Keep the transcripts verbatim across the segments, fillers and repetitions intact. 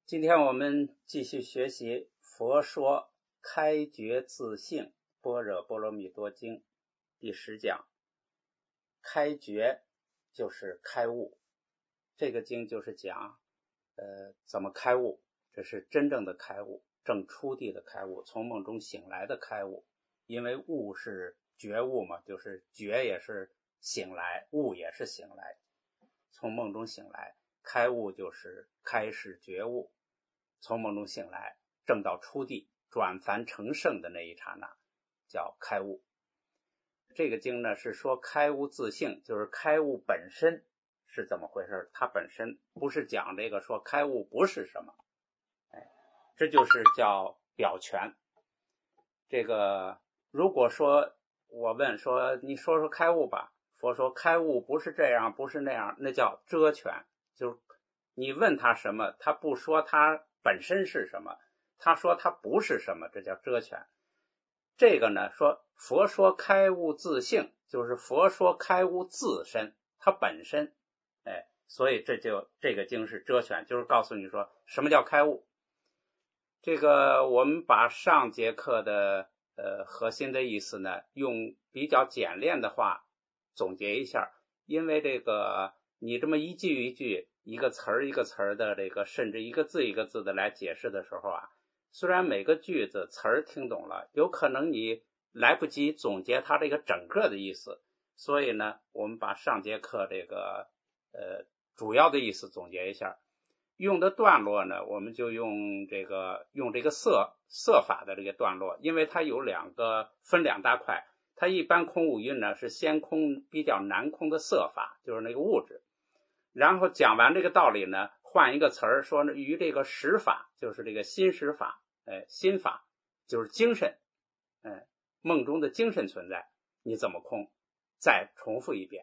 今天我们继续学习佛说开觉自性般若波罗蜜多经第十讲。开觉就是开悟，这个经就是讲呃怎么开悟，这是真正的开悟，正初地的开悟，从梦中醒来的开悟。因为悟是觉悟嘛，就是觉也是醒来，悟也是醒来，从梦中醒来，开悟就是开始觉悟，从梦中醒来，正到初地转凡成圣的那一刹那叫开悟。这个经呢是说开悟自性，就是开悟本身是怎么回事，它本身不是讲这个说开悟不是什么，哎，这就是叫表权。这个如果说我问说你说说开悟吧，佛说开悟不是这样不是那样，那叫遮权，就是你问他什么，他不说他本身是什么，他说他不是什么，这叫遮权。这个呢说佛说开悟自性，就是佛说开悟自身，它本身，哎，所以这就这个经是遮权，就是告诉你说什么叫开悟。这个我们把上节课的呃核心的意思呢，用比较简练的话总结一下，因为这个你这么一句一句，一个词儿一个词儿的这个，甚至一个字一个字的来解释的时候啊，虽然每个句子词儿听懂了，有可能你来不及总结它这个整个的意思，所以呢，我们把上节课这个呃主要的意思总结一下。用的段落呢，我们就用这个用这个色色法的这个段落，因为它有两个分两大块。它一般空五蕴呢是先空比较难空的色法，就是那个物质，然后讲完这个道理呢，换一个词儿说呢，于这个识法，就是这个心识法，哎，心法就是精神，哎，梦中的精神存在，你怎么空？再重复一遍。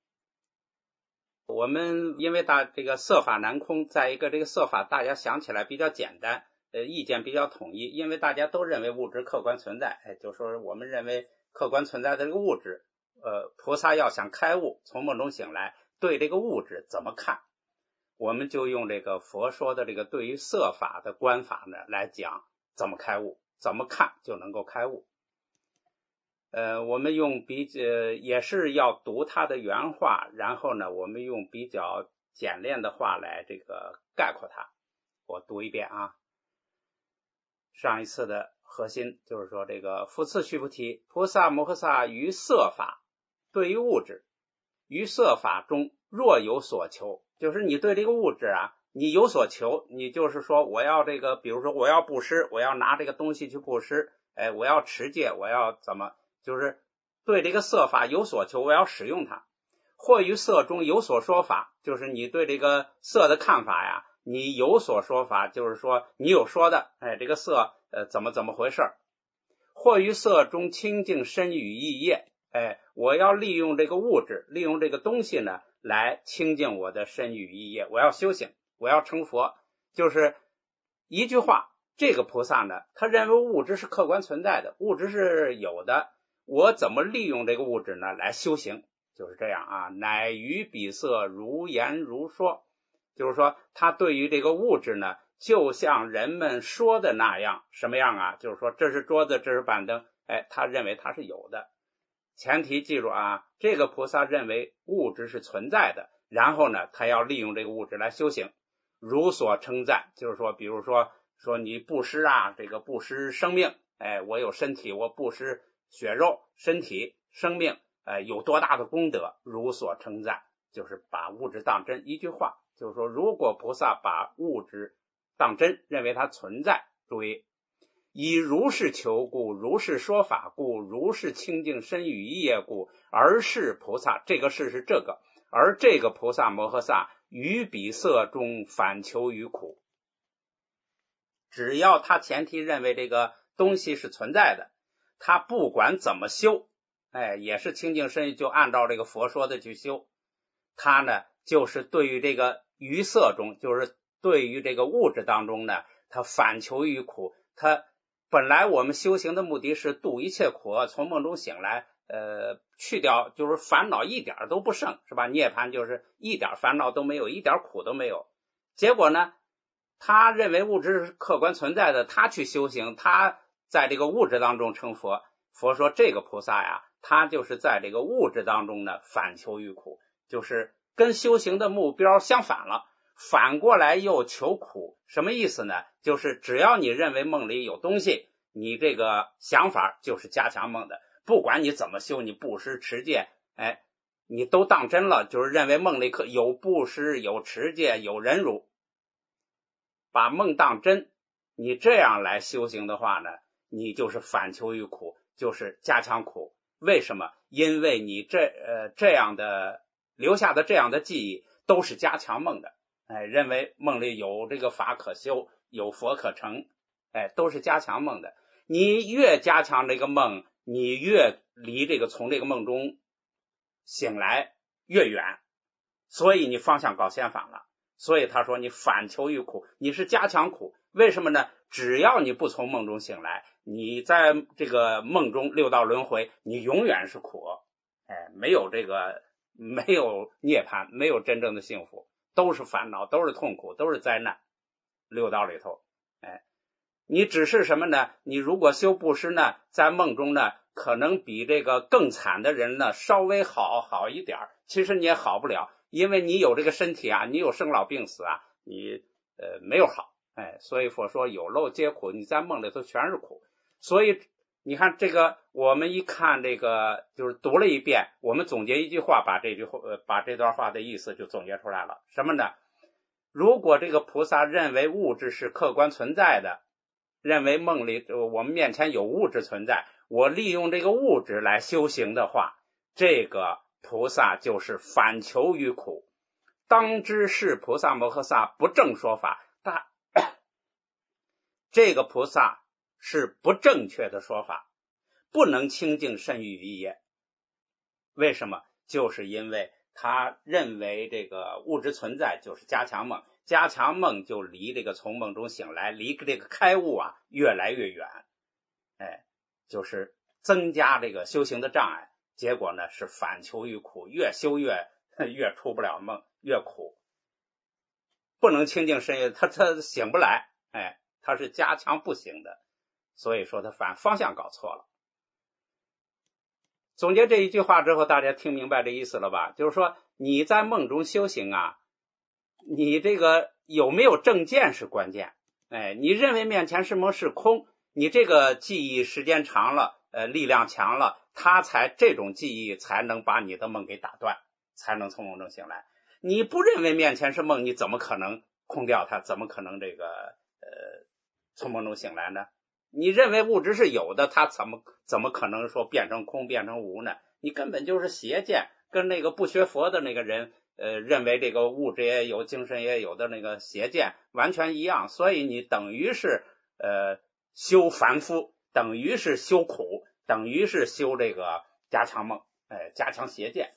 我们因为大这个色法难空，再一个这个色法大家想起来比较简单，呃，意见比较统一，因为大家都认为物质客观存在，哎，就说我们认为客观存在的这个物质，呃，菩萨要想开悟，从梦中醒来，对这个物质怎么看？我们就用这个佛说的这个对于色法的观法呢来讲怎么开悟，怎么看就能够开悟。呃，我们用比呃也是要读它的原话，然后呢，我们用比较简练的话来这个概括它。我读一遍啊。上一次的核心就是说，这个复次须菩提，菩萨摩诃萨于色法，对于物质，于色法中若有所求，就是你对这个物质啊，你有所求，你就是说我要这个，比如说我要布施，我要拿这个东西去布施，哎，我要持戒，我要怎么？就是对这个色法有所求，我要使用它。或于色中有所说法，就是你对这个色的看法呀，你有所说法，就是说你有说的，哎，这个色呃怎么怎么回事。或于色中清净身语意业，哎，我要利用这个物质，利用这个东西呢来清净我的身语意业，我要修行，我要成佛。就是一句话，这个菩萨呢，他认为物质是客观存在的，物质是有的，我怎么利用这个物质呢来修行，就是这样啊。乃于彼色如言如说，就是说他对于这个物质呢，就像人们说的那样，什么样啊？就是说这是桌子，这是板凳，哎，他认为它是有的。前提记住啊，这个菩萨认为物质是存在的，然后呢，他要利用这个物质来修行。如所称赞，就是说，比如说说你布施啊，这个布施生命，哎，我有身体，我布施血肉，身体生命，呃，有多大的功德，如所称赞，就是把物质当真。一句话就是说，如果菩萨把物质当真，认为它存在，注意，以如是求故，如是说法故，如是清净身语意业故，而是菩萨，这个是是这个，而这个菩萨摩诃萨于彼色中反求于苦。只要他前提认为这个东西是存在的，他不管怎么修，哎，也是清净身，就按照这个佛说的去修。他呢，就是对于这个于色中，就是对于这个物质当中呢，他反求于苦。他本来我们修行的目的是度一切苦，从梦中醒来，呃，去掉就是烦恼一点都不剩，是吧？涅槃就是一点烦恼都没有，一点苦都没有。结果呢， 他认为物质是客观存在的，他去修行，他在这个物质当中成佛。佛说这个菩萨呀，他就是在这个物质当中呢反求于苦，就是跟修行的目标相反了，反过来又求苦。什么意思呢？就是只要你认为梦里有东西，你这个想法就是加强梦的，不管你怎么修，你布施持戒，哎，你都当真了，就是认为梦里可有布施有持戒有忍辱，把梦当真，你这样来修行的话呢，你就是反求于苦，就是加强苦。为什么？因为你这呃这样的留下的这样的记忆都是加强梦的，哎，认为梦里有这个法可修，有佛可成，哎，都是加强梦的。你越加强这个梦，你越离这个从这个梦中醒来越远，所以你方向搞相反了。所以他说你反求于苦，你是加强苦。为什么呢？只要你不从梦中醒来，你在这个梦中六道轮回，你永远是苦，哎，没有这个没有涅槃，没有真正的幸福，都是烦恼，都是痛苦，都是灾难。六道里头，哎，你只是什么呢？你如果修布施呢，在梦中呢，可能比这个更惨的人呢稍微好好一点，其实你也好不了，因为你有这个身体啊，你有生老病死啊，你呃没有好。哎，所以佛说有漏皆苦，你在梦里头全是苦。所以你看这个，我们一看这个，就是读了一遍，我们总结一句话，把这句话、呃、把这段话的意思就总结出来了。什么呢？如果这个菩萨认为物质是客观存在的，认为梦里我们面前有物质存在，我利用这个物质来修行的话，这个菩萨就是反求于苦。当知是菩萨摩诃萨不正说法，他这个菩萨是不正确的说法，不能清净身语意业。为什么？就是因为他认为这个物质存在就是加强梦，加强梦就离这个从梦中醒来，离这个开悟啊越来越远，哎，就是增加这个修行的障碍，结果呢是反求于苦，越修越越出不了梦，越苦，不能清净身语，他他醒不来，哎，他是加强不行的，所以说他反方向搞错了。总结这一句话之后，大家听明白这意思了吧？就是说你在梦中修行啊，你这个有没有正见是关键。哎，你认为面前是梦是空，你这个记忆时间长了，呃，力量强了，它才这种记忆才能把你的梦给打断，才能从梦中醒来。你不认为面前是梦，你怎么可能空掉它？怎么可能这个呃从梦中醒来呢？你认为物质是有的，它怎么怎么可能说变成空变成无呢？你根本就是邪见，跟那个不学佛的那个人呃认为这个物质也有精神也有的那个邪见完全一样。所以你等于是呃修凡夫，等于是修苦，等于是修这个加强梦，哎，加强邪见。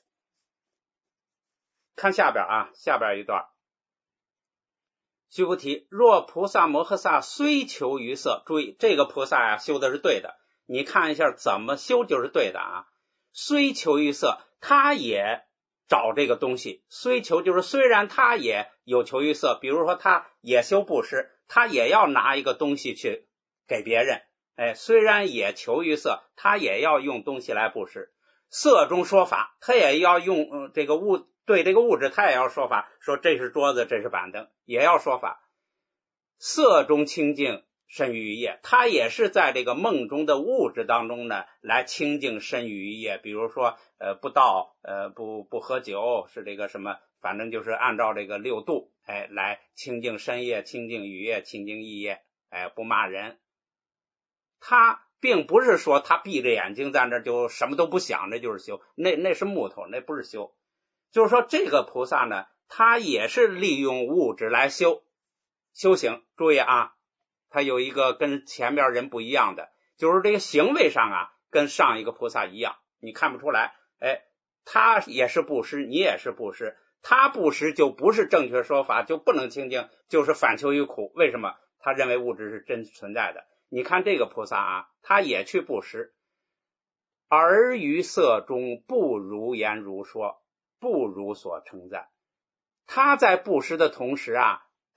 看下边啊，下边一段，须菩提，若菩萨摩诃萨虽求于色，注意这个菩萨啊修的是对的，你看一下怎么修就是对的啊。虽求于色，他也找这个东西，虽求就是虽然他也有求于色，比如说他也修布施，他也要拿一个东西去给别人，哎，虽然也求于色，他也要用东西来布施。色中说法，他也要用、呃、这个物对这个物质，他也要说法，说这是桌子，这是板凳，也要说法。色中清净身语意业，他也是在这个梦中的物质当中呢，来清净身语意业。比如说，呃，不盗，呃，不不喝酒，是这个什么，反正就是按照这个六度，哎，来清净身业、清净语业、清净意业，哎，不骂人。他并不是说他闭着眼睛在那就什么都不想，那就是修，那那是木头，那不是修。就是说这个菩萨呢，他也是利用物质来修修行。注意啊，他有一个跟前面人不一样的，就是这个行为上啊，跟上一个菩萨一样，你看不出来。哎，他也是布施，你也是布施，他布施就不是正确说法，就不能清净，就是反求于苦。为什么？他认为物质是真存在的。你看这个菩萨啊，他也去布施，而于色中不如言如说，不如所称赞。他在布施的同时啊，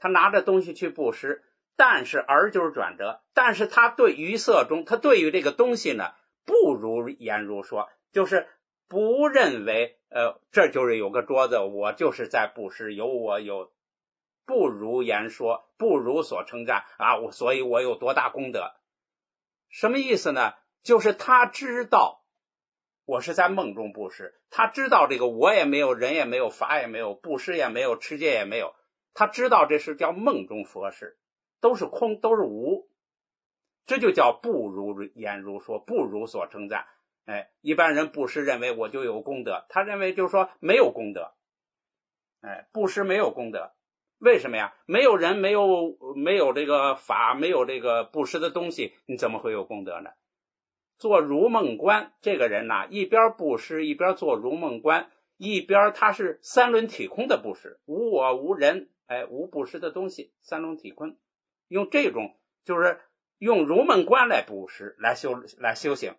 他拿着东西去布施，但是而就是转折，但是他对于色中，他对于这个东西呢，不如言如说，就是不认为呃，这就是有个桌子，我就是在布施，有我有，不如言说，不如所称赞啊，我所以我有多大功德。什么意思呢？就是他知道我是在梦中布施，他知道这个我也没有，人也没有，法也没有，布施也没有，持戒也没有，他知道这是叫梦中佛事，都是空，都是无，这就叫不如言如说，不如所称赞。哎，一般人布施认为我就有功德，他认为就是说没有功德，哎，布施没有功德，为什么呀？没有人，没有没有这个法，没有这个布施的东西，你怎么会有功德呢？做如梦观这个人呐、啊，一边布施一边做如梦观，一边他是三轮体空的布施，无我无人，哎，无布施的东西，三轮体空，用这种就是用如梦观来布施，来修来修行。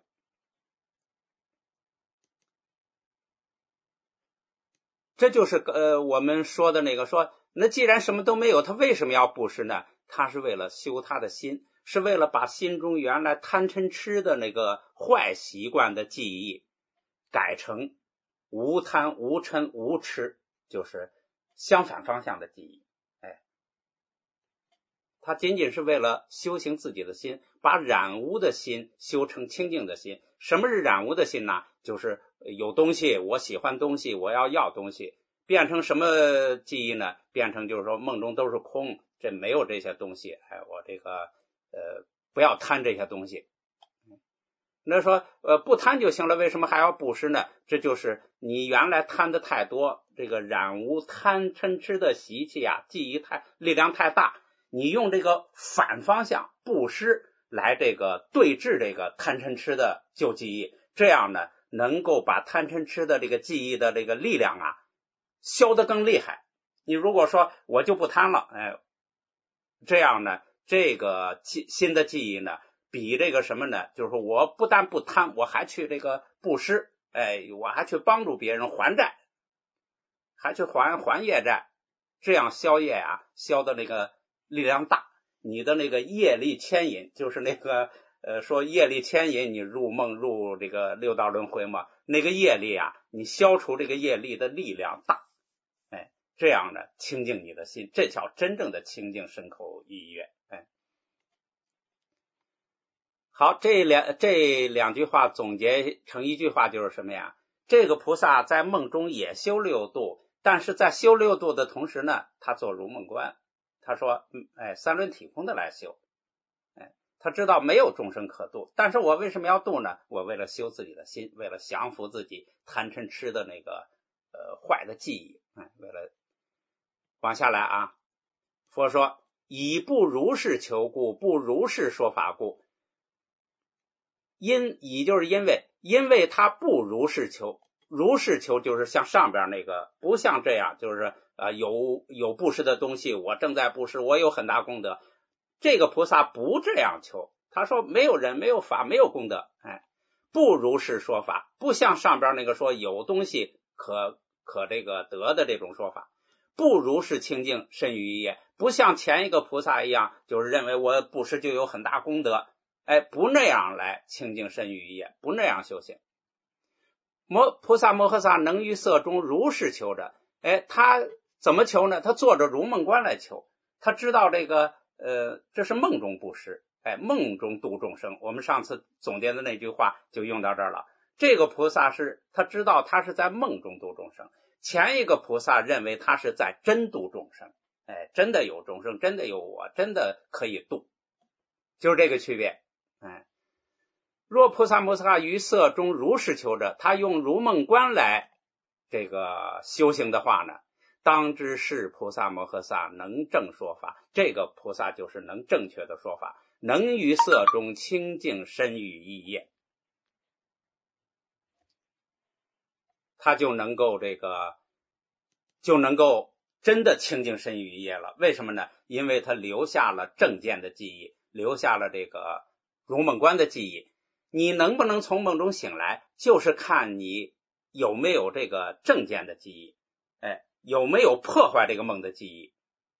这就是呃我们说的那个说，那既然什么都没有，他为什么要布施呢？他是为了修他的心，是为了把心中原来贪嗔痴的那个坏习惯的记忆改成无贪无嗔无痴，就是相反方向的记忆。哎，他仅仅是为了修行自己的心，把染污的心修成清净的心。什么是染污的心呢？就是有东西，我喜欢东西，我要要东西，变成什么记忆呢？变成就是说梦中都是空，这没有这些东西，哎，我这个呃不要贪这些东西。那说呃不贪就行了，为什么还要布施呢？这就是你原来贪的太多，这个染污贪嗔痴的习气啊，记忆太力量太大，你用这个反方向布施来这个对治这个贪嗔痴的旧记忆，这样呢能够把贪嗔痴的这个记忆的这个力量啊消得更厉害。你如果说我就不贪了，哎，这样呢这个新的记忆呢比这个什么呢，就是说我不但不贪，我还去这个布施，哎，我还去帮助别人还债，还去还还业债，这样消业啊消的那个力量大，你的那个业力牵引，就是那个呃说业力牵引你入梦入这个六道轮回嘛，那个业力啊，你消除这个业力的力量大，哎，这样呢清净你的心，这叫真正的清净身口意业。哎，好，这两这两句话总结成一句话就是什么呀？这个菩萨在梦中也修六度，但是在修六度的同时呢，他做如梦观。他说，嗯，哎，三轮体空的来修，哎，他知道没有众生可度，但是我为什么要度呢？我为了修自己的心，为了降服自己贪嗔痴的那个呃坏的记忆，哎，为了往下来啊。佛说，以不如是求故，不如是说法故。因以就是因为，因为他不如是求，如是求就是像上边那个，不像这样，就是呃有有布施的东西，我正在布施，我有很大功德。这个菩萨不这样求，他说没有人，没有法，没有功德，哎，不如是说法，不像上边那个说有东西可可这个得的这种说法，不如是清净身语意业，不像前一个菩萨一样，就是认为我布施就有很大功德。哎，不那样来清净身语意业，不那样修行。摩菩萨摩诃萨能于色中如是求着，哎，他怎么求呢？他坐着如梦观来求，他知道这个呃，这是梦中布施，哎，梦中度众生。我们上次总结的那句话就用到这儿了。这个菩萨是他知道他是在梦中度众生，前一个菩萨认为他是在真度众生，哎，真的有众生，真的有我，真的可以度，就是这个区别。哎，若菩萨摩诃萨于色中如是求着，他用如梦观来这个修行的话呢，当知是菩萨摩诃萨能正说法，这个菩萨就是能正确的说法，能于色中清净身语意业，他就能够这个就能够真的清净身语意业了。为什么呢？因为他留下了正见的记忆，留下了这个如梦观的记忆。你能不能从梦中醒来，就是看你有没有这个正见的记忆，哎，有没有破坏这个梦的记忆。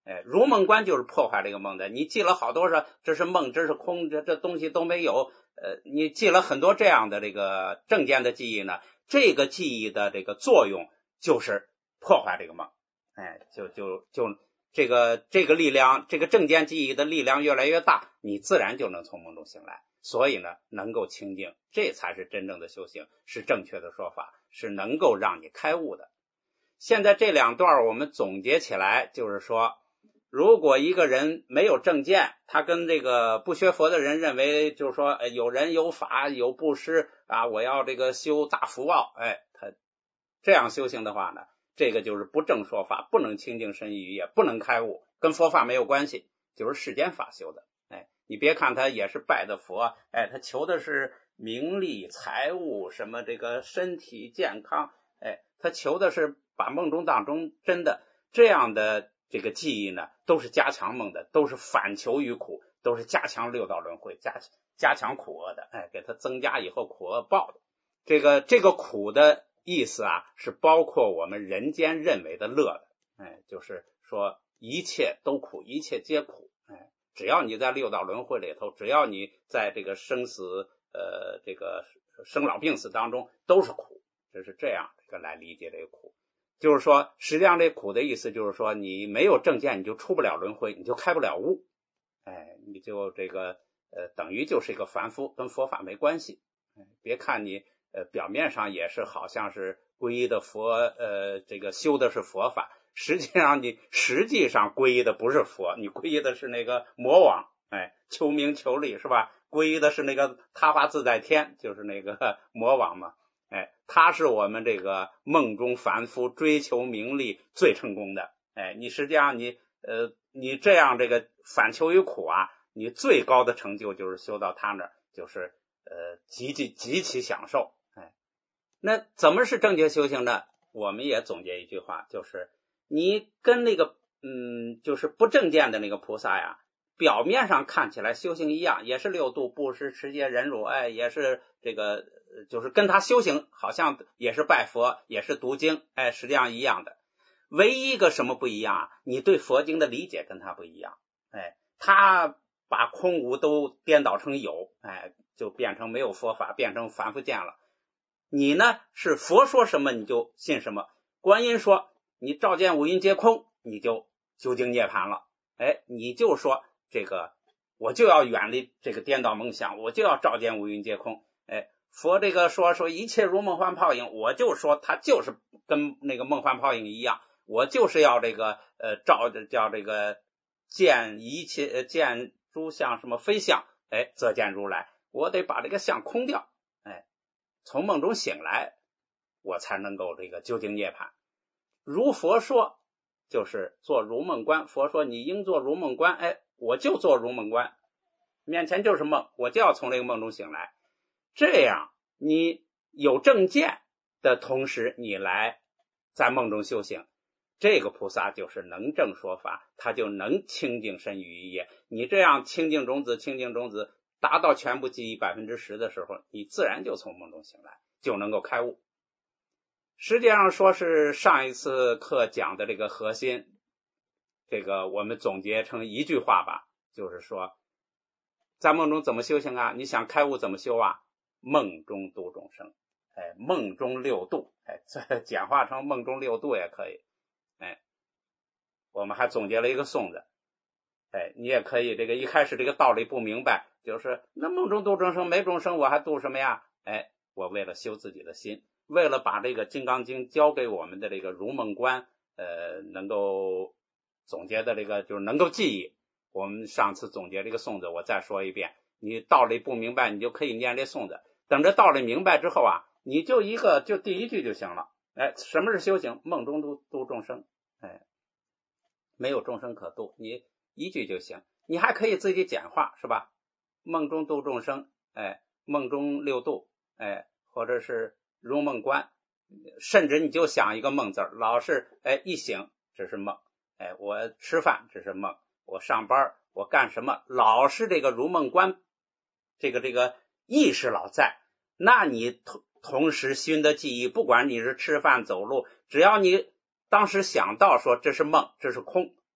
哎，如梦观就是破坏这个梦的。你记了好多说这是梦，这是空，这这东西都没有，呃，你记了很多这样的这个正见的记忆呢，这个记忆的这个作用就是破坏这个梦，哎，就就就这个这个力量，这个正见记忆的力量越来越大，你自然就能从梦中醒来。所以呢，能够清净，这才是真正的修行，是正确的说法，是能够让你开悟的。现在这两段我们总结起来，就是说，如果一个人没有正见，他跟这个不学佛的人认为，就是说，哎，有人有法有布施啊，我要这个修大福报，哎，他这样修行的话呢，这个就是不正说法，不能清净身语也不能开悟，跟佛法没有关系，就是世间法修的。哎，你别看他也是拜的佛，哎，他求的是名利财物，什么这个身体健康，哎，他求的是把梦中当中真的这样的这个记忆呢，都是加强梦的，都是反求于苦，都是加强六道轮回，加加强苦厄的，哎，给他增加以后苦厄报的。这个这个苦的意思啊，是包括我们人间认为的乐的，哎，就是说一切都苦，一切皆苦，哎，只要你在六道轮回里头，只要你在这个生死呃这个生老病死当中都是苦，这是这样这个来理解这个苦。就是说实际上这苦的意思就是说，你没有正见你就出不了轮回，你就开不了悟，哎，你就这个呃等于就是一个凡夫，跟佛法没关系。哎，别看你呃表面上也是好像是皈依的佛，呃这个修的是佛法，实际上你实际上皈依的不是佛，你皈依的是那个魔王，哎，求名求利是吧？皈依的是那个他发自在天，就是那个魔王嘛。哎，他是我们这个梦中凡夫追求名利最成功的。哎，你实际上你呃你这样这个反求于苦啊，你最高的成就就是修到他那儿，就是呃极其极其享受。哎，那怎么是正确修行呢？我们也总结一句话，就是你跟那个嗯就是不正见的那个菩萨呀，表面上看起来修行一样，也是六度布施持戒忍辱，哎，也是这个就是跟他修行好像也是拜佛，也是读经，哎，实际上一样的。唯一一个什么不一样啊？你对佛经的理解跟他不一样，哎，他把空无都颠倒成有，哎，就变成没有佛法，变成凡夫见了。你呢是佛说什么你就信什么，观音说你照见五蕴皆空，你就究竟涅槃了，哎，你就说这个我就要远离这个颠倒梦想，我就要照见五蕴皆空。哎，佛这个说说一切如梦幻泡影，我就说它就是跟那个梦幻泡影一样，我就是要这个呃照叫这个见一切见诸相什么非相，哎，则见如来，我得把这个相空掉，哎，从梦中醒来，我才能够这个究竟涅槃。如佛说就是做如梦观，佛说你应做如梦观，哎，我就做如梦观，面前就是梦，我就要从这个梦中醒来。这样你有正见的同时，你来在梦中修行，这个菩萨就是能正说法，他就能清净身语意业。你这样清净种子清净种子达到全部记忆百分之十的时候，你自然就从梦中醒来，就能够开悟。实际上说是上一次课讲的这个核心，这个我们总结成一句话吧，就是说在梦中怎么修行啊？你想开悟怎么修啊？梦中度众生，哎，梦中六度，哎，这简化成梦中六度也可以。哎，我们还总结了一个颂子，哎，你也可以这个一开始这个道理不明白，就是那梦中度众生没众生我还度什么呀？哎，我为了修自己的心，为了把这个金刚经教给我们的这个如梦观呃能够总结的这个就是能够记忆，我们上次总结这个颂子我再说一遍，你道理不明白你就可以念这颂子，等着道理明白之后啊，你就一个就第一句就行了。哎，什么是修行？梦中度度众生，哎，没有众生可度，你一句就行。你还可以自己简化，是吧？梦中度众生，哎，梦中六度，哎，或者是如梦观，甚至你就想一个梦字，老是哎一醒这是梦，哎，我吃饭这是梦，我上班我干什么，老是这个如梦观，这个这个意识老在，那你同同时新的记忆，不管你是吃饭走路，只要你当时想到说这是梦这是空，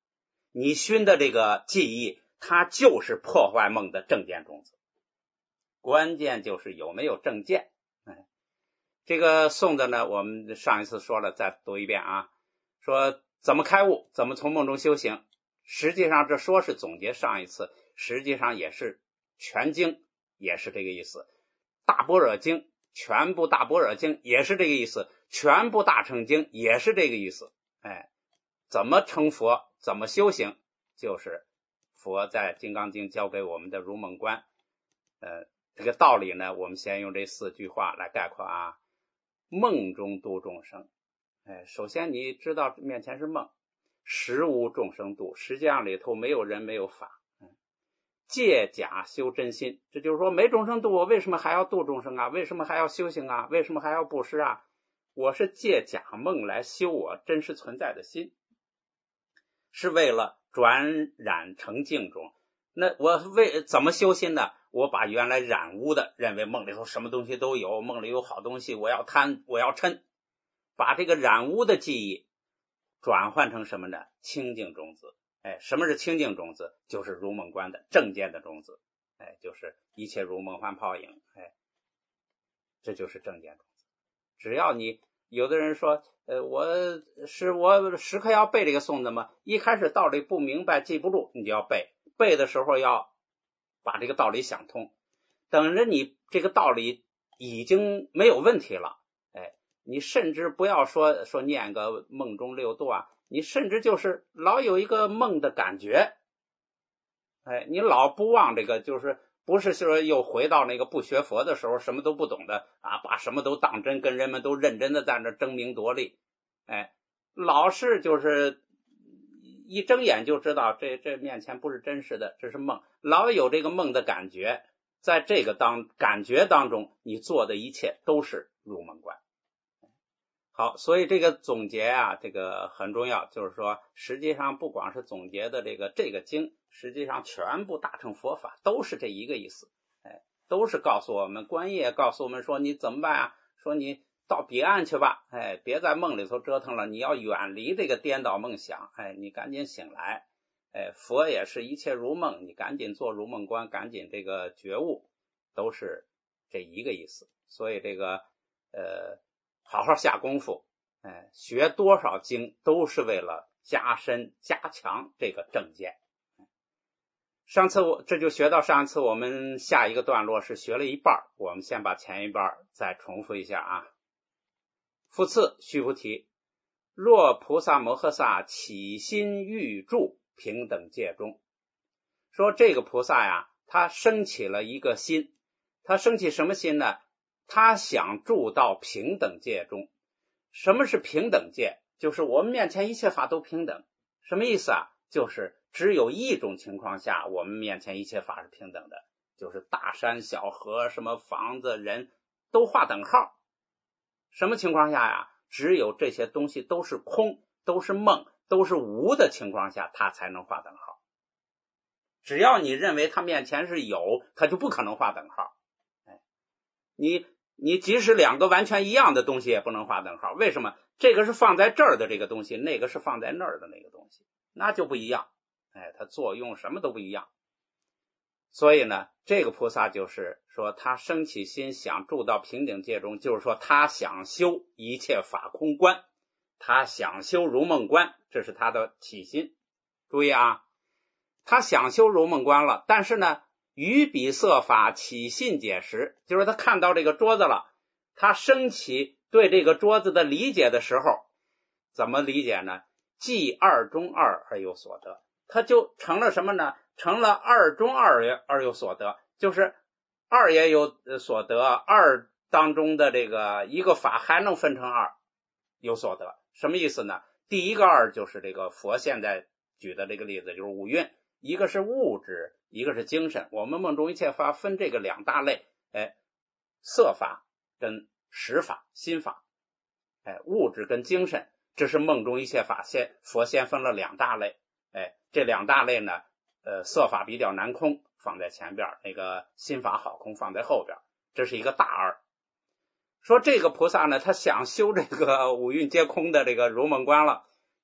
你熏的这个记忆，它就是破坏梦的正见种子。关键就是有没有正见。哎，这个颂的呢，我们上一次说了，再读一遍啊。说怎么开悟，怎么从梦中修行。实际上这说是总结上一次，实际上也是全经也是这个意思。大般若经，全部大般若经也是这个意思，全部大乘经也是这个意思。哎，怎么成佛，怎么修行，就是佛在金刚经教给我们的如梦观。呃，这个道理呢，我们先用这四句话来概括啊。梦中度众生，哎，首先你知道面前是梦，实无众生度，实际上里头没有人没有法。嗯，借假修真心，这就是说没众生度，我为什么还要度众生啊？为什么还要修行啊？为什么还要布施啊？我是借假梦来修我真实存在的心，是为了转染成净中。那我为怎么修心呢？我把原来染污的，认为梦里头什么东西都有，梦里有好东西，我要贪，我要嗔，把这个染污的记忆转换成什么呢？清净种子。哎，什么是清净种子？就是如梦观的正见的种子。哎，就是一切如梦幻泡影。哎，这就是正见种子。只要你有的人说，呃，我是我时刻要背这个颂的吗？一开始道理不明白，记不住，你就要背。背的时候要把这个道理想通。等着你这个道理已经没有问题了，哎，你甚至不要说说念个梦中六度啊，你甚至就是老有一个梦的感觉，哎，你老不忘这个，就是不是说又回到那个不学佛的时候，什么都不懂的啊，把什么都当真，跟人们都认真的在那争名夺利，哎，老是就是一睁眼就知道这这面前不是真实的，这是梦，老有这个梦的感觉，在这个当感觉当中，你做的一切都是入梦观。好，所以这个总结啊，这个很重要，就是说实际上不光是总结的这个这个经，实际上全部大乘佛法都是这一个意思。哎，都是告诉我们，观业告诉我们说你怎么办啊？说你到彼岸去吧，哎，别在梦里头折腾了，你要远离这个颠倒梦想，哎，你赶紧醒来。哎，佛也是一切如梦，你赶紧做如梦观，赶紧这个觉悟，都是这一个意思。所以这个呃好好下功夫，哎，学多少经都是为了加深加强这个正见。上次我这就学到上次我们下一个段落是学了一半，我们先把前一半再重复一下啊。复次，须菩提，若菩萨摩诃萨起心欲住平等界中，说这个菩萨呀，他升起了一个心，他升起什么心呢？他想住到平等界中。什么是平等界？就是我们面前一切法都平等。什么意思啊？就是只有一种情况下我们面前一切法是平等的，就是大山小河，什么房子人都划等号。什么情况下呀？只有这些东西都是空，都是梦，都是无的情况下，它才能划等号。只要你认为它面前是有，它就不可能划等号。哎，你你即使两个完全一样的东西也不能划等号。为什么？这个是放在这儿的这个东西，那个是放在那儿的那个东西，那就不一样。哎，它作用什么都不一样。所以呢，这个菩萨就是说他生起心想住到平等界中，就是说他想修一切法空观，他想修如梦观，这是他的起心。注意啊，他想修如梦观了，但是呢于彼色法起信解时，就是他看到这个桌子了，他升起对这个桌子的理解的时候，怎么理解呢？即二中二而有所得，他就成了什么呢？成了二中二而有所得，就是二也有所得，二当中的这个一个法还能分成二，有所得。什么意思呢？第一个二就是这个佛现在举的这个例子，就是五蕴，一个是物质，一个是精神。我们梦中一切法分这个两大类，哎，色法跟识法、心法，哎，物质跟精神，这是梦中一切法先佛先分了两大类。哎，这两大类呢，呃，色法比较难空，放在前边，那个心法好空放在后边，这是一个大二。说这个菩萨呢，他想修这个五蕴皆空的这个如梦观了，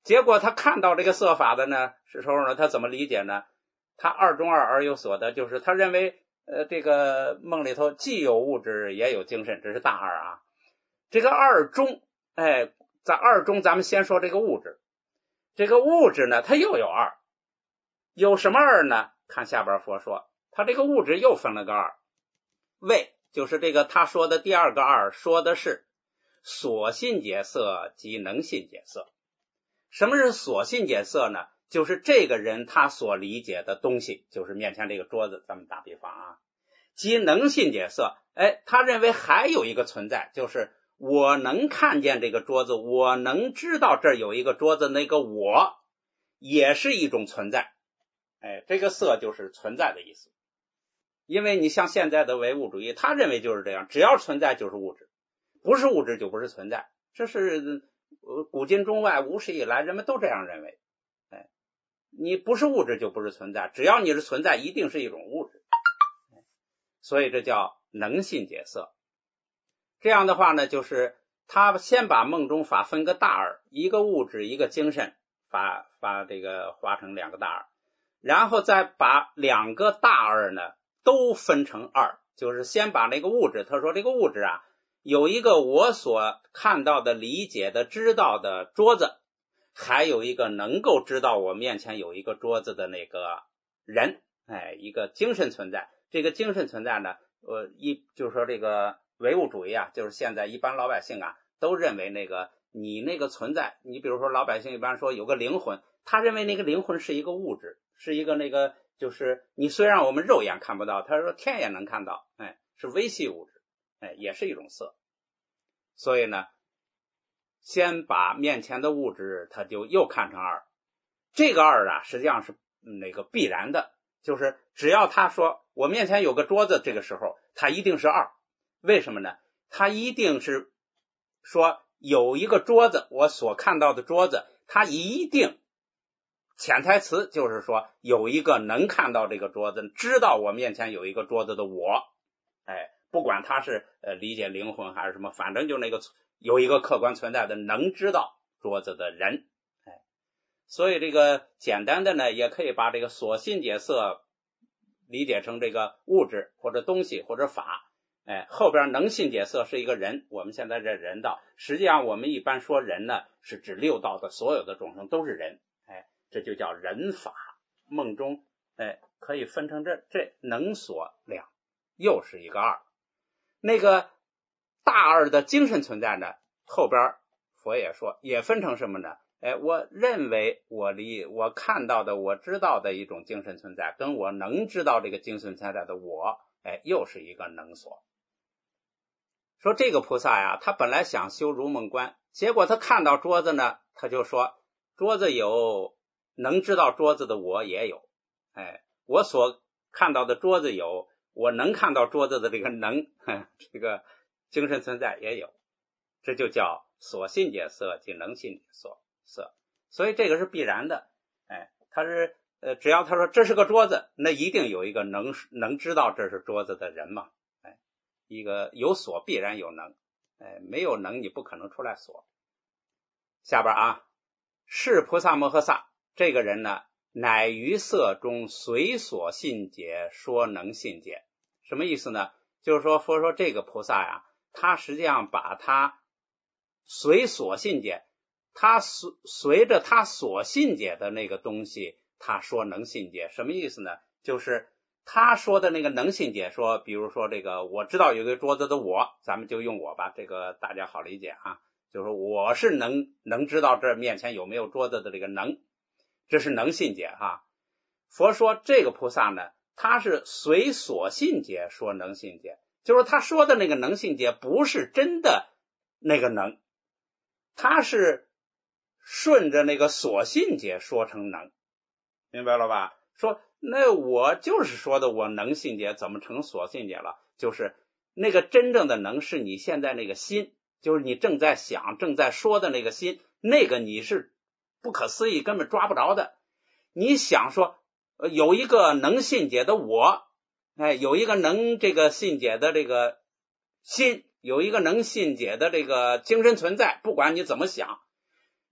结果他看到这个色法的呢时候呢，他怎么理解呢？他二中二而有所得，就是他认为呃这个梦里头既有物质也有精神，这是大二啊。这个二中，哎，在二中咱们先说这个物质，这个物质呢它又有二，有什么二呢？看下边佛说，他这个物质又分了个二，位就是这个他说的第二个二，说的是所信解色及能信解色。什么是所信解色呢？就是这个人他所理解的东西，就是面前这个桌子，咱们打比方啊。即能信解色，哎，他认为还有一个存在，就是我能看见这个桌子，我能知道这儿有一个桌子，那个我也是一种存在。哎，这个色就是存在的意思。因为你像现在的唯物主义，他认为就是这样，只要存在就是物质，不是物质就不是存在，这是古今中外无始以来人们都这样认为。哎，你不是物质就不是存在，只要你是存在一定是一种物质。所以这叫能信解色。这样的话呢，就是他先把梦中法分个大二，一个物质一个精神，把把这个划成两个大二，然后再把两个大二呢都分成二，就是先把那个物质，他说这个物质啊有一个我所看到的理解的知道的桌子，还有一个能够知道我面前有一个桌子的那个人，哎，一个精神存在。这个精神存在呢，呃，一就是说这个唯物主义啊，就是现在一般老百姓啊都认为那个你那个存在，你比如说老百姓一般说有个灵魂，他认为那个灵魂是一个物质，是一个那个就是你虽然我们肉眼看不到，他说天也能看到，哎，是微细物质，哎，也是一种色。所以呢，先把面前的物质他就又看成二，这个二啊实际上是那个必然的，就是只要他说我面前有个桌子，这个时候他一定是二。为什么呢？他一定是说有一个桌子，我所看到的桌子，他一定潜台词就是说有一个能看到这个桌子，知道我面前有一个桌子的我，哎，不管他是呃理解灵魂还是什么，反正就那个有一个客观存在的能知道桌子的人。哎，所以这个简单的呢，也可以把这个所信解色理解成这个物质或者东西或者法。哎，后边能信解色是一个人，我们现在这人道，实际上我们一般说人呢，是指六道的所有的众生都是人，哎，这就叫人法。梦中，哎，可以分成这这能所两，又是一个二。那个大二的精神存在呢，后边佛也说，也分成什么呢？哎，我认为我离我看到的我知道的一种精神存在，跟我能知道这个精神存在的我，哎，又是一个能所。说这个菩萨呀，他本来想修如梦观，结果他看到桌子呢，他就说桌子有，能知道桌子的我也有，哎，我所看到的桌子有，我能看到桌子的这个能，这个精神存在也有，这就叫所信解色即能信解色色。所以这个是必然的，哎，他是呃，只要他说这是个桌子，那一定有一个能能知道这是桌子的人嘛。一个有所必然有能，哎，没有能你不可能出来所。下边啊，是菩萨摩诃萨这个人呢，乃于色中随所信解说能信解。什么意思呢？就是说佛说这个菩萨呀，他实际上把他随所信解，他随着他所信解的那个东西，他说能信解。什么意思呢？就是他说的那个能信解，说比如说这个我知道有个桌子的我，咱们就用我吧，这个大家好理解啊，就是我是能能知道这面前有没有桌子的这个能，这是能信解哈。佛说这个菩萨呢，他是随所信解说能信解，就是他说的那个能信解不是真的那个能，他是顺着那个所信解说成能，明白了吧？说那我就是说的我能信解，怎么成所信解了？就是那个真正的能是你现在那个心，就是你正在想正在说的那个心，那个你是不可思议根本抓不着的。你想说有一个能信解的我，哎，有一个能这个信解的这个心，有一个能信解的这个精神存在，不管你怎么想，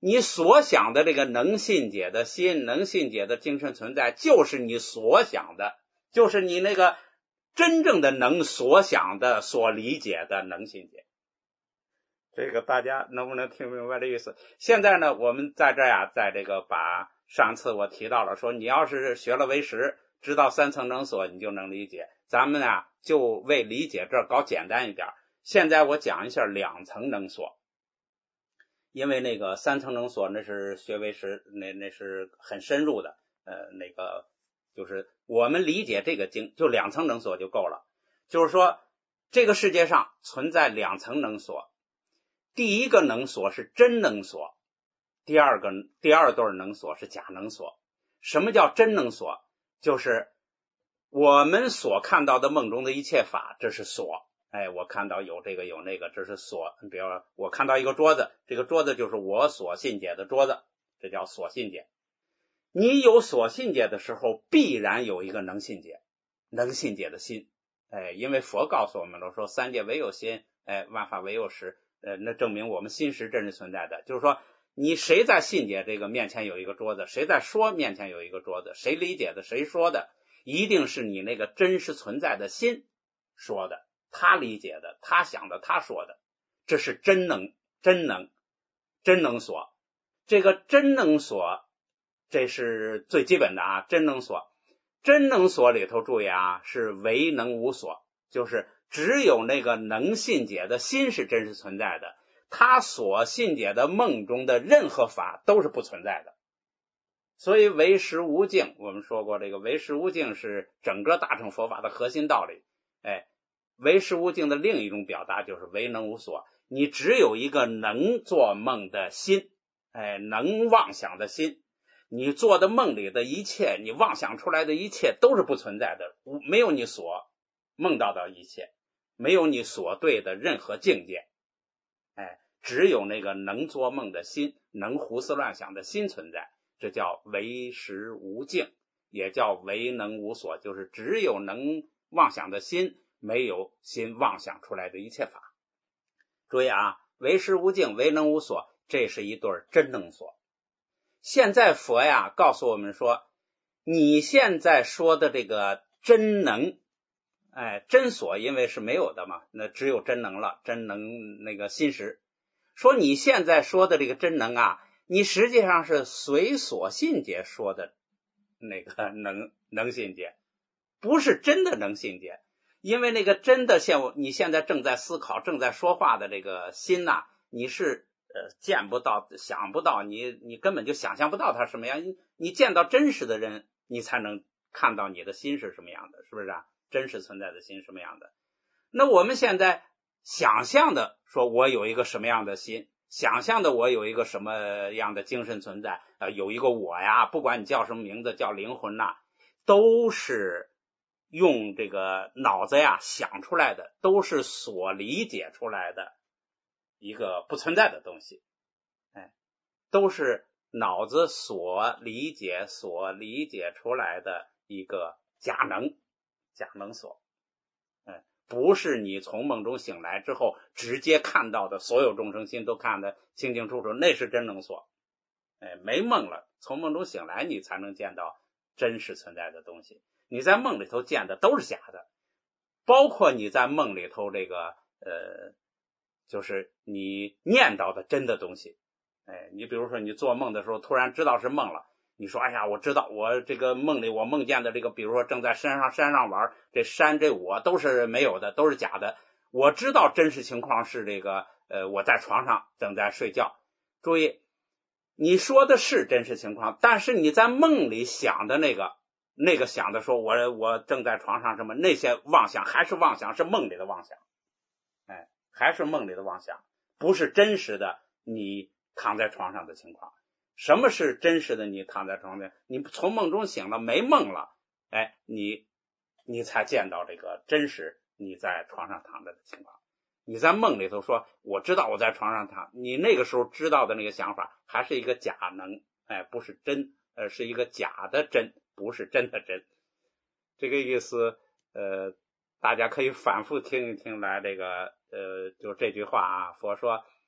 你所想的这个能信解的心，能信解的精神存在，就是你所想的，就是你那个真正的能所想的、所理解的能信解。这个大家能不能听明白这意思？现在呢，我们在这呀、啊，在这个把上次我提到了说，你要是学了唯识，知道三层能所，你就能理解。咱们啊，就为理解这儿搞简单一点。现在我讲一下两层能所，因为那个三层能所那是学唯识，那那是很深入的，呃，那个就是我们理解这个经，就两层能所就够了。就是说，这个世界上存在两层能所。第一个能所是真能所，第二个第二对能所是假能所。什么叫真能所？就是我们所看到的梦中的一切法，这是所。哎，我看到有这个有那个，这是所。比如我看到一个桌子，这个桌子就是我所信解的桌子，这叫所信解。你有所信解的时候，必然有一个能信解，能信解的心。哎，因为佛告诉我们了，说三界唯有心，哎，万法唯有实。呃，那证明我们心识真是存在的。就是说，你谁在信解这个面前有一个桌子，谁在说面前有一个桌子，谁理解的，谁说的，一定是你那个真实存在的心说的，他理解的，他想的，他说的，这是真能，真能，真能所。这个真能所，这是最基本的啊，真能所。真能所里头注意啊，是唯能无所，就是只有那个能信解的心是真实存在的，他所信解的梦中的任何法都是不存在的。所以唯识无境，我们说过这个唯识无境是整个大乘佛法的核心道理。哎，唯识无境的另一种表达就是唯能无所，你只有一个能做梦的心，哎，能妄想的心。你做的梦里的一切，你妄想出来的一切都是不存在的，没有你所梦到的一切，没有你所对的任何境界，哎，只有那个能做梦的心，能胡思乱想的心存在，这叫唯识无境，也叫唯能无所，就是只有能妄想的心，没有心妄想出来的一切法。注意啊，唯识无境，唯能无所，这是一对真能所。现在佛呀告诉我们说，你现在说的这个真能，哎，真所因为是没有的嘛，那只有真能了，真能那个心识。说你现在说的这个真能啊，你实际上是随所信解说的那个能能信解，不是真的能信解。因为那个真的现你现在正在思考正在说话的这个心呐、啊，你是呃见不到想不到，你你根本就想象不到它什么样，你你见到真实的人，你才能看到你的心是什么样的，是不是啊？真实存在的心什么样的。那我们现在想象的说我有一个什么样的心，想象的我有一个什么样的精神存在，呃，有一个我呀，不管你叫什么名字，叫灵魂呐、啊，都是用这个脑子呀想出来的，都是所理解出来的一个不存在的东西，哎，都是脑子所理解所理解出来的一个假能，假能所，哎，不是你从梦中醒来之后直接看到的所有众生心都看得清清楚楚，那是真能所。哎，没梦了，从梦中醒来你才能见到真实存在的东西。你在梦里头见的都是假的，包括你在梦里头这个呃，就是你念叨的真的东西。哎，你比如说你做梦的时候突然知道是梦了，你说哎呀，我知道我这个梦里我梦见的这个，比如说正在山上山上玩，这山这我都是没有的，都是假的。我知道真实情况是这个呃，我在床上正在睡觉。注意，你说的是真实情况，但是你在梦里想的那个那个想的说我我正在床上什么，那些妄想还是妄想，是梦里的妄想，哎，还是梦里的妄想，不是真实的你躺在床上的情况。什么是真实的你躺在床上？你从梦中醒了，没梦了，哎，你你才见到这个真实你在床上躺着的情况。你在梦里头说我知道我在床上躺，你那个时候知道的那个想法还是一个假能，哎，不是真，呃，是一个假的真，不是真的真。这个意思呃，大家可以反复听一听来这个呃，就这句话啊，佛说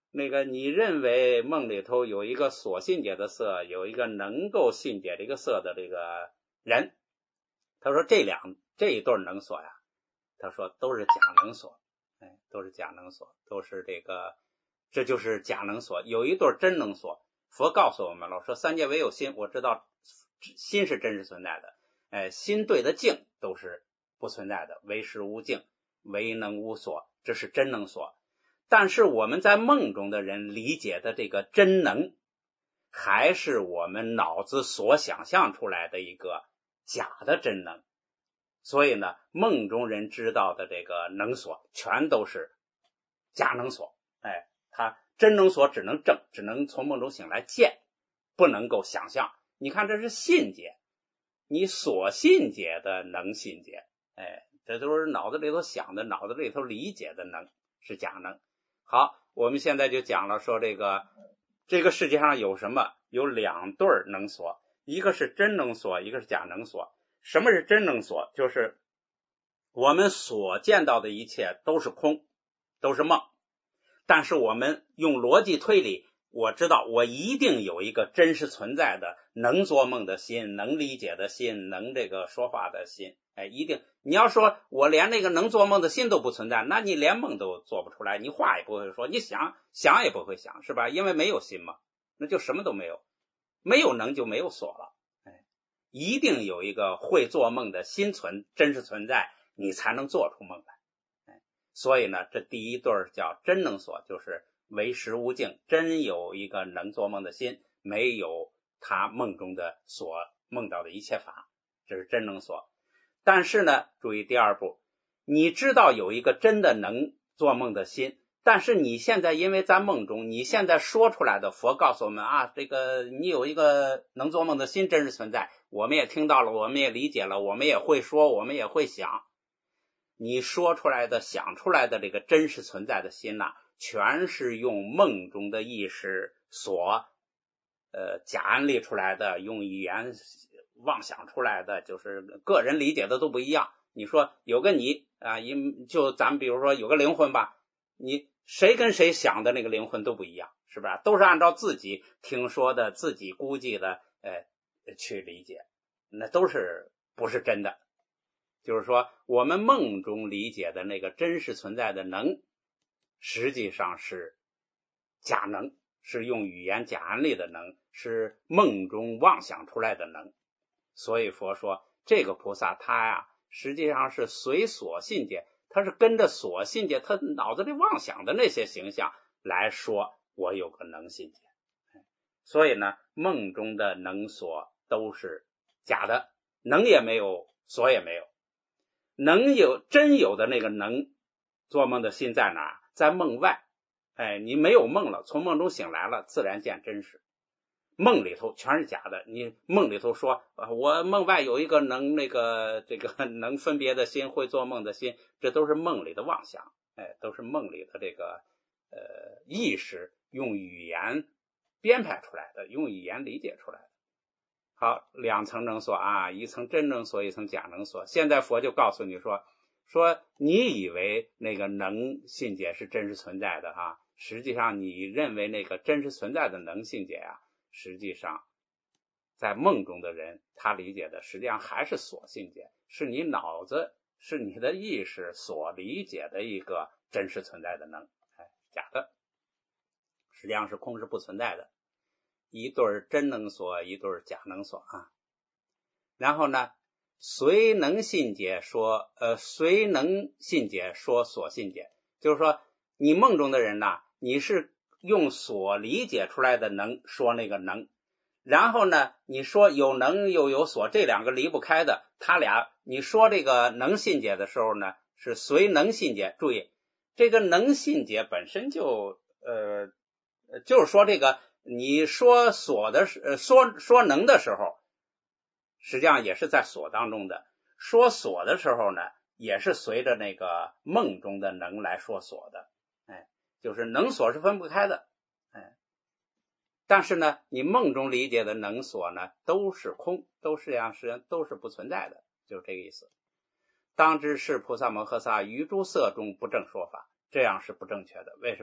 那个你认为梦里头有一个所信解的色，有一个能够信解这个色的这个人，他说这两这一对能所呀，他说都是假能所，哎，都是假能所，都是这个，这就是假能所。有一对真能所，佛告诉我们了，说三界唯有心，我知道心是真实存在的，哎，心对的境都是不存在的，唯识无境，唯能无所，这是真能所。但是我们在梦中的人理解的这个真能，还是我们脑子所想象出来的一个假的真能。所以呢，梦中人知道的这个能所全都是假能所，哎，他真能所只能证，只能从梦中醒来见，不能够想象。你看这是信解，你所信解的能信解，哎，这都是脑子里头想的，脑子里头理解的能，是假能。好，我们现在就讲了，说这个这个世界上有什么？有两对能所，一个是真能所，一个是假能所。什么是真能所？就是我们所见到的一切都是空，都是梦，但是我们用逻辑推理，我知道我一定有一个真实存在的能做梦的心，能理解的心，能这个说话的心，哎，一定。你要说我连那个能做梦的心都不存在，那你连梦都做不出来，你话也不会说，你想想也不会想，是吧？因为没有心嘛，那就什么都没有，没有能就没有所了，哎，一定有一个会做梦的心存真实存在，你才能做出梦来。哎，所以呢，这第一对叫真能所，就是唯识无境，真有一个能做梦的心，没有他梦中的所梦到的一切法，这是真能所。但是呢，注意第二步，你知道有一个真的能做梦的心，但是你现在因为在梦中，你现在说出来的，佛告诉我们啊，这个你有一个能做梦的心真实存在，我们也听到了，我们也理解了，我们也会说，我们也会想。你说出来的想出来的这个真实存在的心呐、啊，全是用梦中的意识所呃假安立出来的，用语言妄想出来的，就是个人理解的都不一样。你说有个你啊，就咱们比如说有个灵魂吧，你谁跟谁想的那个灵魂都不一样，是吧？都是按照自己听说的、自己估计的呃去理解，那都是不是真的。就是说我们梦中理解的那个真实存在的能，实际上是假能，是用语言假安立的能，是梦中妄想出来的能。所以佛说这个菩萨他呀、啊，实际上是随所信解，他是跟着所信解，他脑子里妄想的那些形象来说我有个能信解。所以呢，梦中的能所都是假的，能也没有，所也没有。能有真有的那个能做梦的心在哪？在梦外。哎，你没有梦了，从梦中醒来了，自然见真实。梦里头全是假的，你梦里头说我梦外有一个能那个这个能分别的心，会做梦的心，这都是梦里的妄想，哎，都是梦里的这个呃意识用语言编排出来的，用语言理解出来的。好，两层能所啊，一层真能所，一层假能所。现在佛就告诉你说，说你以为那个能信解是真实存在的哈，实际上你认为那个真实存在的能信解啊，实际上在梦中的人他理解的实际上还是所信解，是你脑子是你的意识所理解的一个真实存在的能，哎，假的，实际上是空是不存在的。一对真能所，一对假能所啊。然后呢，随能信解说，呃，随能信解说所信解，就是说你梦中的人呐、啊，你是用所理解出来的能说那个能，然后呢，你说有能又有所，这两个离不开的，他俩你说这个能信解的时候呢，是随能信解。注意，这个能信解本身就呃，就是说这个。你说所的呃说说能的时候，实际上也是在所当中的；说所的时候呢，也是随着那个梦中的能来说所的。哎，就是能所是分不开的。哎，但是呢，你梦中理解的能所呢，都是空，都是样，实际上都是不存在的，就是这个意思。当知是菩萨摩诃萨于诸色中不正说法，这样是不正确的。为什么呀？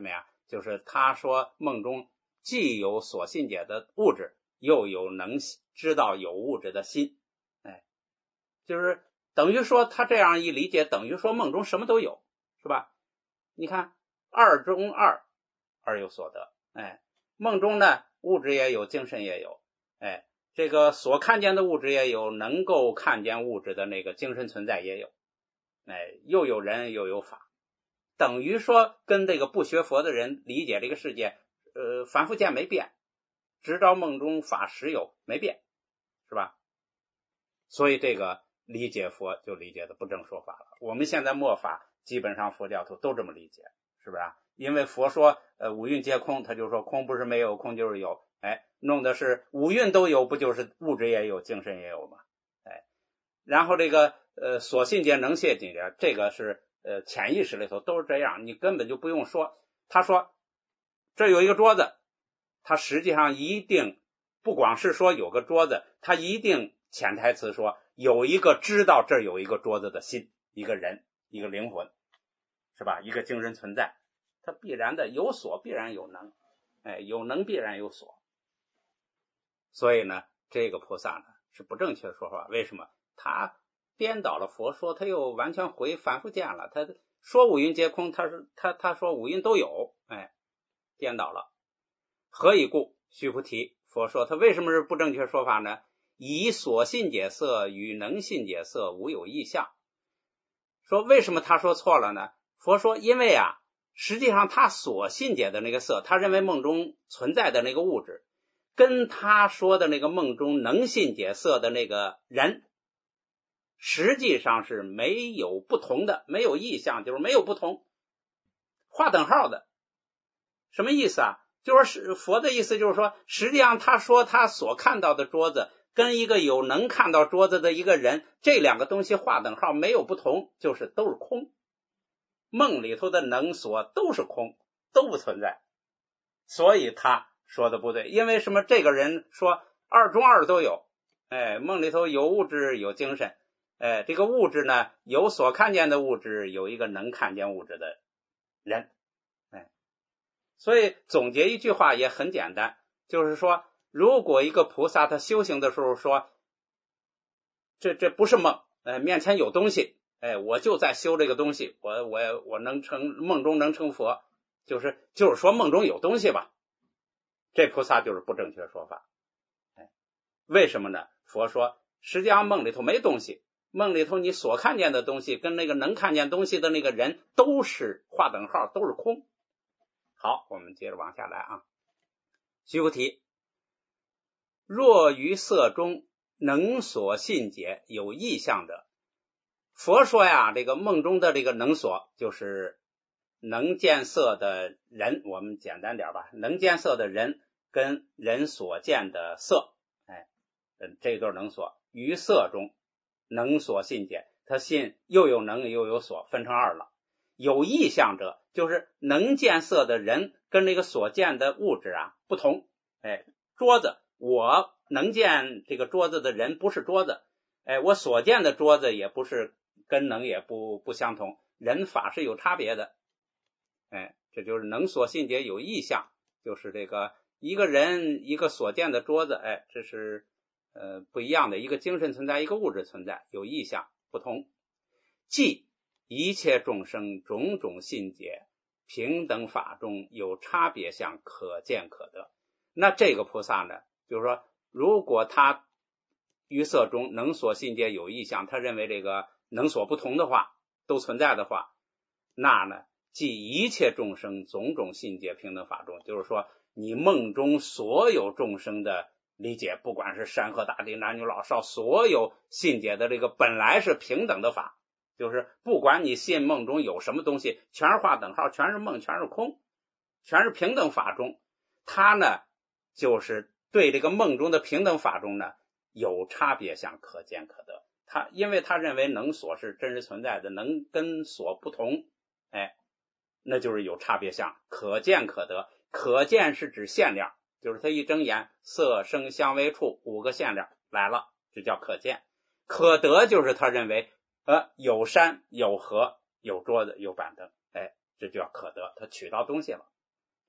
就是他说梦中既有所信解的物质，又有能知道有物质的心，哎，就是等于说他这样一理解，等于说梦中什么都有，是吧？你看二中二，二有所得，哎，梦中呢物质也有，精神也有，哎，这个所看见的物质也有，能够看见物质的那个精神存在也有，哎，又有人又有法，等于说跟这个不学佛的人理解这个世界，呃，凡夫见没变，直到梦中法实有没变，是吧？所以这个理解佛就理解的不正说法了。我们现在末法基本上佛教徒都这么理解，是不是啊？因为佛说呃五蕴皆空，他就说空不是没有，空就是有，哎，弄的是五蕴都有，不就是物质也有，精神也有吗？哎，然后这个呃所信解能信解，这个是呃潜意识里头都是这样，你根本就不用说。他说这有一个桌子，他实际上一定不光是说有个桌子，他一定潜台词说有一个知道这有一个桌子的心，一个人，一个灵魂，是吧？一个精神存在，它必然的有所必然有能，哎，有能必然有所。所以呢，这个菩萨呢是不正确的说法。为什么？他颠倒了佛说，他又完全回凡夫见了。他说五蕴皆空，他是他他说五蕴都有，哎，颠倒了。何以故？须菩提，佛说他为什么是不正确说法呢？以所信解色与能信解色无有异相。说为什么他说错了呢？佛说因为啊，实际上他所信解的那个色，他认为梦中存在的那个物质，跟他说的那个梦中能信解色的那个人，实际上是没有不同的，没有异相，就是没有不同，划等号的。什么意思啊？就是佛的意思就是说，实际上他说他所看到的桌子跟一个有能看到桌子的一个人，这两个东西划等号没有不同，就是都是空。梦里头的能所都是空，都不存在。所以他说的不对，因为什么？这个人说二中二都有，哎，梦里头有物质有精神，哎，这个物质呢有所看见的物质，有一个能看见物质的人，哎，所以总结一句话也很简单，就是说如果一个菩萨他修行的时候说这这不是梦，哎，面前有东西，哎，我就在修这个东西，我我我能成梦中能成佛，就是就是说梦中有东西吧，这菩萨就是不正确说法。哎，为什么呢？佛说实际上梦里头没东西，梦里头你所看见的东西跟那个能看见东西的那个人都是划等号，都是空。好，我们接着往下来啊。须菩提，若于色中能所信解有异相者，佛说呀，这个梦中的这个能所就是能见色的人，我们简单点吧，能见色的人跟人所见的色，哎，这对能所于色中能所信解，他信又有能又有所，分成二了。有异相者，就是能见色的人跟那个所见的物质啊不同，哎，桌子我能见这个桌子的人不是桌子，哎，我所见的桌子也不是，跟能也不不相同，人法是有差别的，哎，这就是能所信解有异相，就是这个一个人一个所见的桌子，哎，这是呃不一样的，一个精神存在，一个物质存在，有异相不同。即一切众生种种信解平等法中有差别相可见可得。那这个菩萨呢，就是说如果他于色中能所信解有异相，他认为这个能所不同的话都存在的话，那呢即一切众生种种信解平等法中，就是说你梦中所有众生的理解，不管是山河大地男女老少，所有信解的这个本来是平等的法，就是不管你信梦中有什么东西，全是划等号，全是梦，全是空，全是平等法中，他呢就是对这个梦中的平等法中呢有差别相可见可得。他因为他认为能所是真实存在的，能跟所不同，哎，那就是有差别相可见可得。可见是指限量，就是他一睁眼色声香味触五个限量来了，这叫可见。可得就是他认为呃，有山有河有桌子有板凳，哎，这就叫可得，他取到东西了。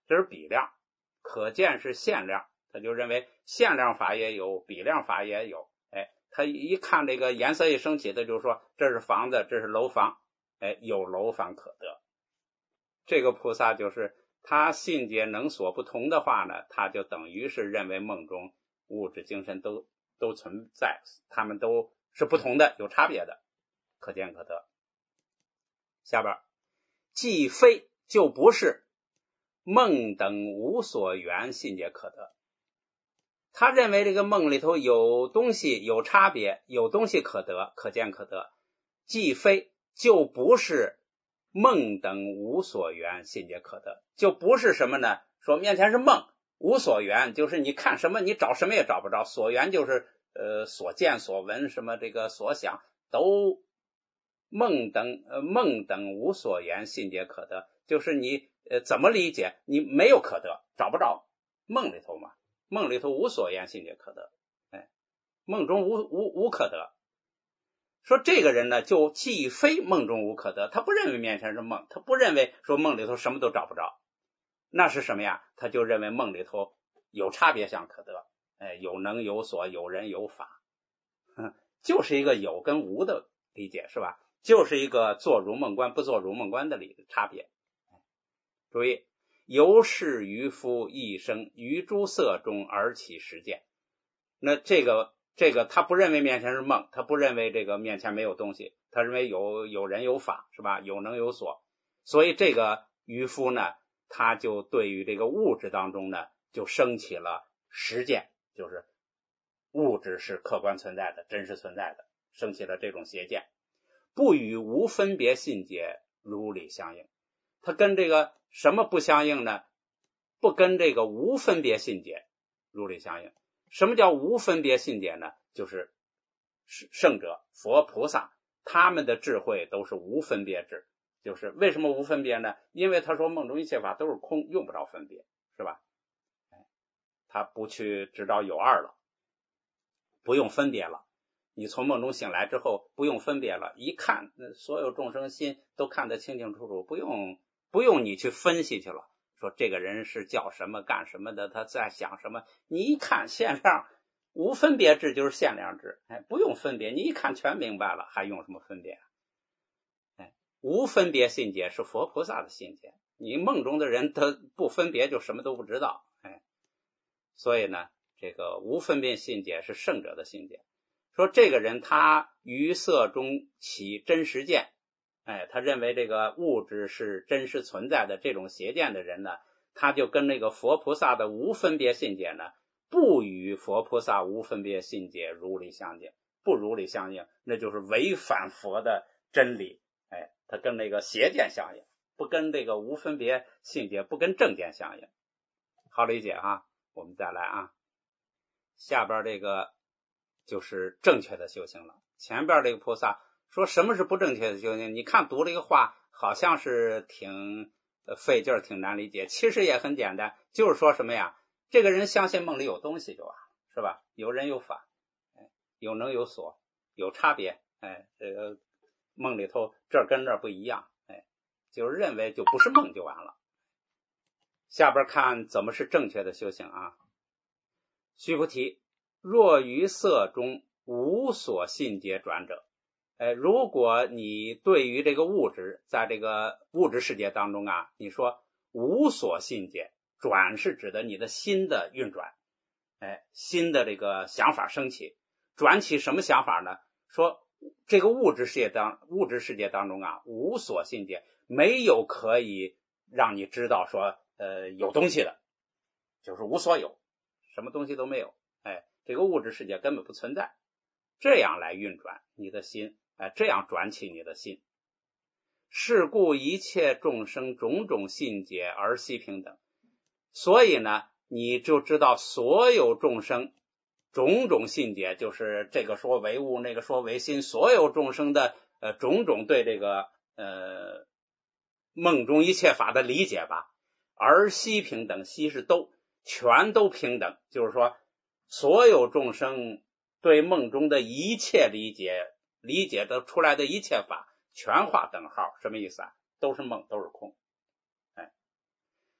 这是比量，可见是限量，他就认为限量法也有，比量法也有。哎，他一看这个颜色一升起，他就说这是房子，这是楼房，哎，有楼房可得。这个菩萨就是他信解能所不同的话呢，他就等于是认为梦中物质精神都都存在，他们都是不同的，有差别的，可见可得。下边既非就不是，梦等无所缘，信解可得。他认为这个梦里头有东西，有差别，有东西可得，可见可得。既非就不是梦等无所缘，信解可得。就不是什么呢？说面前是梦，无所缘就是你看什么你找什么也找不着，所缘就是呃所见所闻，什么这个所想都梦等呃梦等无所缘，信解可得，就是你呃怎么理解你没有可得，找不着，梦里头嘛，梦里头无所缘，信解可得。哎，梦中无无无可得。说这个人呢，就既非梦中无可得，他不认为面前是梦，他不认为说梦里头什么都找不着，那是什么呀？他就认为梦里头有差别相可得，哎，有能有所，有人有法，嗯，就是一个有跟无的理解，是吧？就是一个做如梦观不做如梦观的理差别。注意，由是渔夫一生于诸色中而起实见。那这个这个他不认为面前是梦，他不认为这个面前没有东西，他认为有有人有法，是吧？有能有所。所以这个渔夫呢，他就对于这个物质当中呢，就升起了实见，就是物质是客观存在的，真实存在的，升起了这种邪见，不与无分别信解如理相应。它跟这个什么不相应呢？不跟这个无分别信解如理相应。什么叫无分别信解呢？就是圣者佛菩萨他们的智慧都是无分别智。就是为什么无分别呢？因为他说梦中一切法都是空，用不着分别，是吧？他不去知道有二了，不用分别了。你从梦中醒来之后不用分别了，一看所有众生心都看得清清楚楚，不用不用你去分析去了，说这个人是叫什么干什么的，他在想什么，你一看限量无分别智就是限量智，哎，不用分别，你一看全明白了，还用什么分别？哎，无分别信解是佛菩萨的信解，你梦中的人他不分别就什么都不知道，哎，所以呢，这个无分别信解是圣者的信解。说这个人他于色中起真实见，哎，他认为这个物质是真实存在的，这种邪见的人呢，他就跟那个佛菩萨的无分别信解呢，不与佛菩萨无分别信解如理相应，不如理相应，那就是违反佛的真理，哎，他跟那个邪见相应，不跟这个无分别信解，不跟正见相应。好理解啊。我们再来啊，下边这个就是正确的修行了。前边这个菩萨说什么是不正确的修行，你看读这个话好像是挺费劲儿，挺难理解，其实也很简单，就是说什么呀，这个人相信梦里有东西就完了，是吧？有人有法，有能有所，有差别，哎，这个梦里头这跟这不一样，哎，就认为就不是梦就完了。下边看怎么是正确的修行啊。须菩提，若于色中无所信解转者，哎，如果你对于这个物质，在这个物质世界当中啊，你说无所信解，转是指的你的心的运转，哎，新的这个想法升起，转起什么想法呢？说这个物质世界当物质世界当中啊，无所信解，没有可以让你知道说呃有东西的，就是无所有，什么东西都没有，哎，这个物质世界根本不存在，这样来运转你的心，哎，这样转起你的心。是故一切众生种种信解而悉平等，所以呢，你就知道所有众生种种信解，就是这个说唯物，那个说唯心，所有众生的呃种种对这个呃梦中一切法的理解吧，而悉平等，悉是都全都平等，就是说所有众生对梦中的一切理解理解得出来的一切法全画等号，什么意思啊？都是梦，都是空。哎，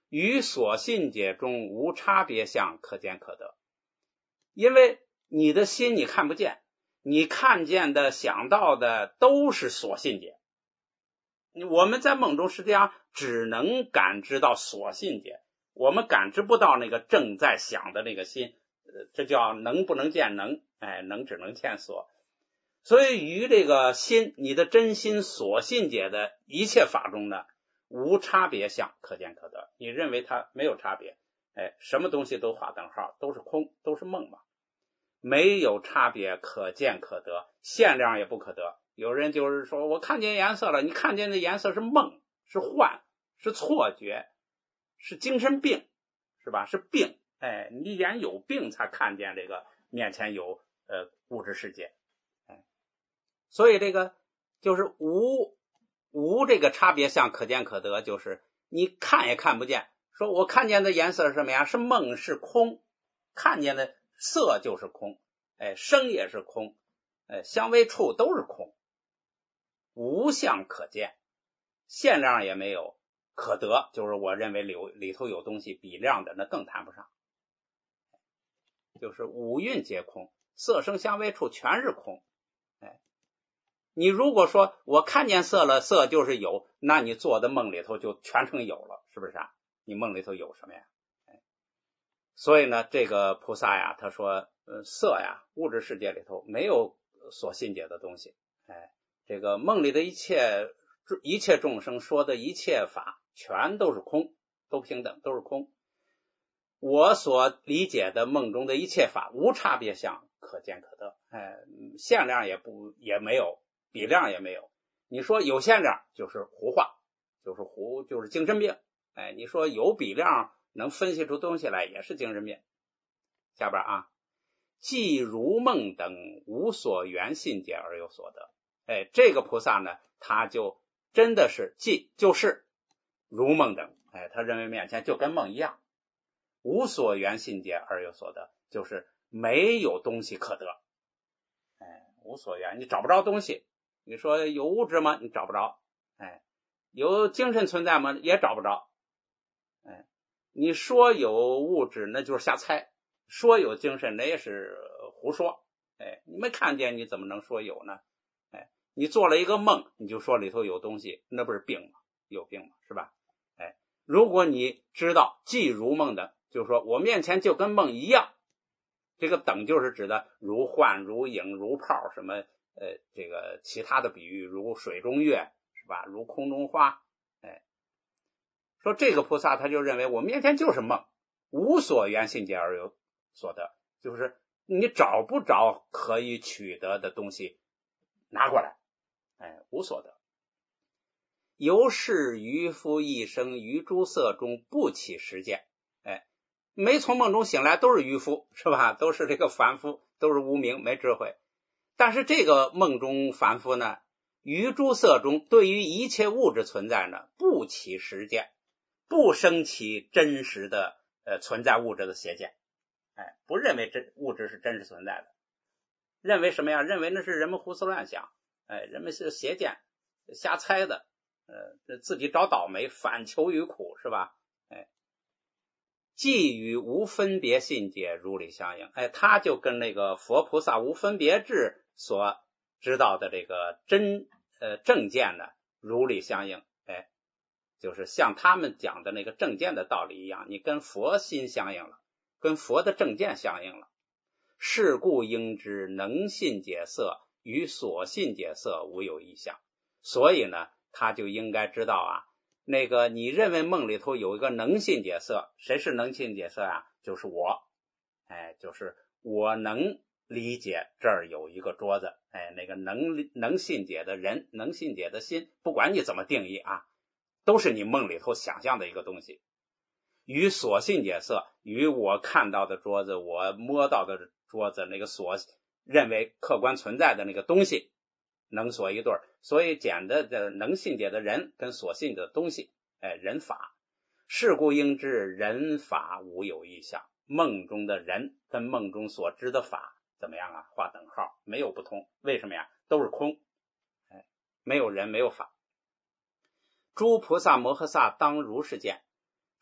于所信解中无差别相可见可得。因为你的心你看不见，你看见的想到的都是所信解，我们在梦中实际上只能感知到所信解，我们感知不到那个正在想的那个心，这叫能不能见能，哎，能只能见所。所以于这个心，你的真心所信解的一切法中呢，无差别相可见可得。你认为它没有差别，哎，什么东西都划等号，都是空，都是梦嘛，没有差别可见可得，限量也不可得。有人就是说我看见颜色了，你看见的颜色是梦，是幻，是错觉，是精神病，是吧？是病，哎，你眼有病才看见这个面前有呃物质世界，哎，所以这个就是无无这个差别相可见可得，就是你看也看不见。说我看见的颜色是什么呀？是梦，是空，看见的色就是空，哎，声也是空，哎，香味触都是空，无相可见，限量也没有，可得就是我认为里里头有东西比量的，那更谈不上。就是五蕴皆空，色声香味触全是空，哎，你如果说我看见色了，色就是有，那你做的梦里头就全成有了，是不是啊？你梦里头有什么呀？哎，所以呢，这个菩萨呀，他说，呃，色呀，物质世界里头没有所信解的东西，哎，这个梦里的一切一切众生说的一切法，全都是空，都平等，都是空。我所理解的梦中的一切法，无差别相可见可得，哎，限量也不也没有，比量也没有。你说有限量就是胡话，就是胡就是精神病，哎，你说有比量能分析出东西来也是精神病。下边啊，即如梦等无所缘信解而有所得，哎，这个菩萨呢，他就真的是即就是如梦等，哎，他认为面前就跟梦一样。无所缘信解而有所得，就是没有东西可得，哎，无所缘，你找不着东西。你说有物质吗？你找不着，哎，有精神存在吗？也找不着，哎，你说有物质那就是瞎猜，说有精神那也是胡说，哎，你没看见你怎么能说有呢？哎，你做了一个梦，你就说里头有东西，那不是病吗？有病吗？是吧？哎，如果你知道即如梦的，就是说我面前就跟梦一样，这个等就是指的如幻如影如泡什么呃这个其他的比喻，如水中月是吧，如空中花，哎，说这个菩萨他就认为我面前就是梦，无所缘信解而有所得，就是你找不着可以取得的东西拿过来，哎，无所得。由是渔夫一生于诸色中不起实见，哎，没从梦中醒来都是渔夫，是吧？都是这个凡夫，都是无明，没智慧。但是这个梦中凡夫呢，于诸色中对于一切物质存在呢，不起实见，不生起真实的呃存在物质的邪见，哎，不认为这物质是真实存在的，认为什么呀？认为那是人们胡思乱想，哎，人们是邪见，瞎猜的。呃，自己找倒霉，反求于苦，是吧？哎，即与无分别信解如理相应，哎，他就跟那个佛菩萨无分别智所知道的这个真呃正见呢如理相应，哎，就是像他们讲的那个正见的道理一样，你跟佛心相应了，跟佛的正见相应了。是故应知能信解色与所信解色无有异相，所以呢他就应该知道啊，那个你认为梦里头有一个能信解色，谁是能信解色啊？就是我，哎，就是我能理解这儿有一个桌子，哎，那个能能信解的人，能信解的心，不管你怎么定义啊，都是你梦里头想象的一个东西。与所信解色，与我看到的桌子，我摸到的桌子，那个所认为客观存在的那个东西能所一对儿，所以讲的的能信解的人跟所信的东西，哎，人法。是故应知人法无有异相，梦中的人跟梦中所知的法怎么样啊？画等号，没有不同。为什么呀？都是空，哎，没有人，没有法。诸菩萨摩诃萨当如是见，说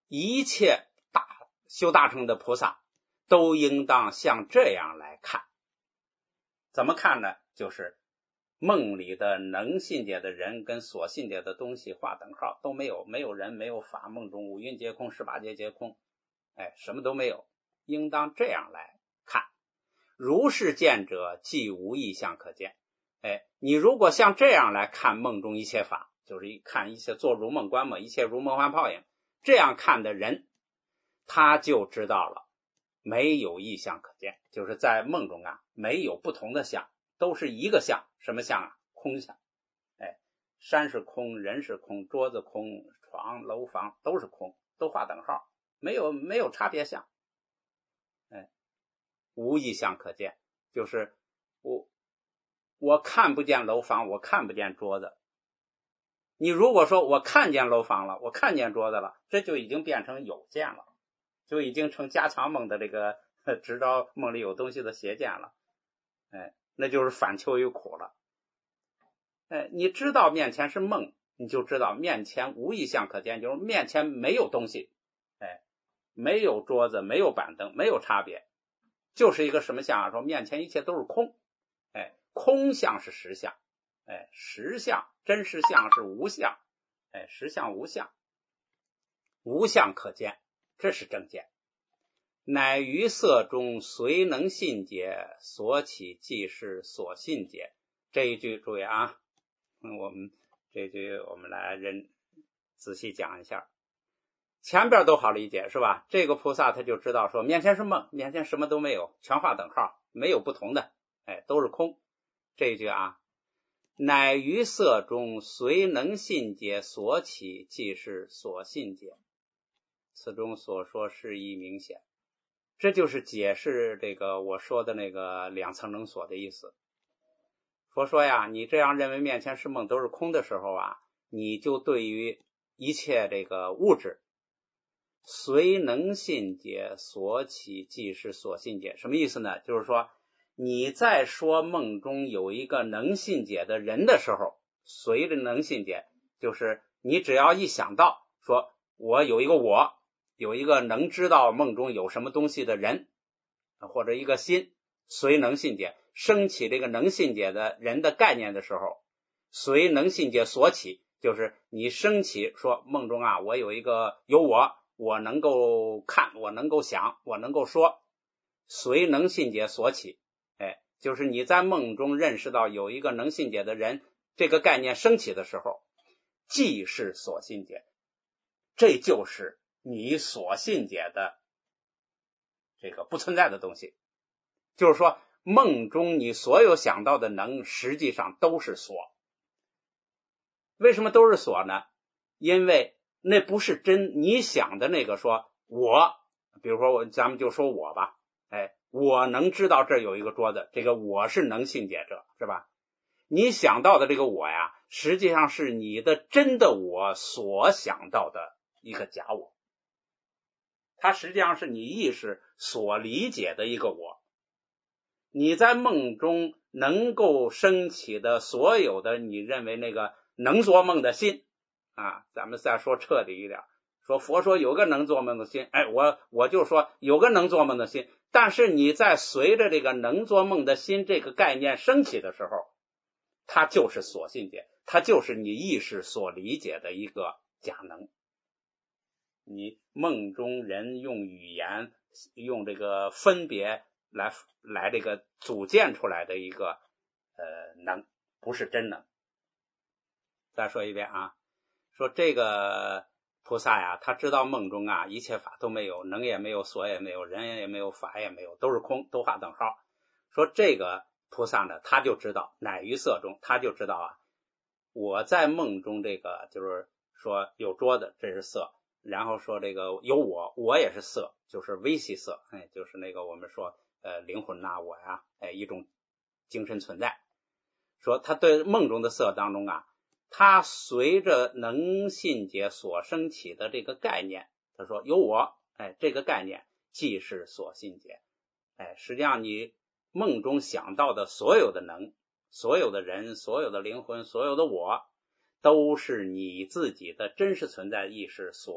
一切大修大乘的菩萨都应当像这样来看。怎么看呢？就是梦里的能信解的人跟所信解的东西划等号，都没有，没有人，没有法，梦中五蕴皆空，十八界皆空，哎，什么都没有，应当这样来看。如是见者，即无异象可见。哎，你如果像这样来看梦中一切法，就是一看一切做如梦观嘛，一切如梦幻泡影，这样看的人，他就知道了没有异象可见，就是在梦中啊，没有不同的相，都是一个相。什么相啊？空相。哎，山是空，人是空，桌子空，床楼房都是空，都画等号，没有没有差别相。哎，无异象可见，就是我我看不见楼房，我看不见桌子。你如果说我看见楼房了，我看见桌子了，这就已经变成有见了，就已经成加强梦的这个知道梦里有东西的邪见了。哎，那就是反求于苦了。哎，你知道面前是梦，你就知道面前无异象可见，就是面前没有东西。哎，没有桌子，没有板凳，没有差别，就是一个什么相啊？说面前一切都是空。哎，空相是实相。哎，实相真实相是无相。哎，实相无相，无相可见，这是正见。乃于色中虽能信解，所起即是所信解。这一句注意啊，我们这一句我们来认仔细讲一下。前边都好理解是吧？这个菩萨他就知道说面前是梦，面前什么都没有，全画等号，没有不同的，哎，都是空。这一句啊，乃于色中虽能信解，所起即是所信解。此中所说是义明显，这就是解释这个我说的那个两层能所的意思。佛说呀，你这样认为面前是梦都是空的时候啊，你就对于一切这个物质虽能信解，所起即是所信解。什么意思呢？就是说你在说梦中有一个能信解的人的时候，随着能信解，就是你只要一想到说我有一个我，有一个能知道梦中有什么东西的人，或者一个心随能信解，升起这个能信解的人的概念的时候，随能信解所起，就是你升起说梦中啊，我有一个有我，我能够看，我能够想，我能够说，随能信解所起。哎，就是你在梦中认识到有一个能信解的人，这个概念升起的时候，即是所信解，这就是你所信解的这个不存在的东西。就是说梦中你所有想到的能，实际上都是所。为什么都是所呢？因为那不是真你想的那个说我，比如说我咱们就说我吧，哎，我能知道这有一个桌子，这个我是能信解者，是吧？你想到的这个我呀，实际上是你的真的我所想到的一个假我，它实际上是你意识所理解的一个我。你在梦中能够升起的所有的你认为那个能做梦的心啊，咱们再说彻底一点，说佛说有个能做梦的心，哎，我我就说有个能做梦的心，但是你在随着这个能做梦的心这个概念升起的时候，它就是所信解，它就是你意识所理解的一个假能。你梦中人用语言用这个分别来来这个组建出来的一个呃能，不是真能。再说一遍啊，说这个菩萨呀，他知道梦中啊一切法都没有，能也没有，所也没有，人也没有，法也没有，都是空，都画等号。说这个菩萨呢，他就知道乃于色中，他就知道啊，我在梦中这个就是说有桌子，这是色，然后说这个有我，我也是色，就是微细色，哎，就是那个我们说呃灵魂呐、啊、我呀、啊，哎一种精神存在。说他对梦中的色当中啊，他随着能信解所升起的这个概念，他说有我，哎，这个概念即是所信解。哎，实际上你梦中想到的所有的能，所有的人，所有的灵魂，所有的我，都是你自己的真实存在意识所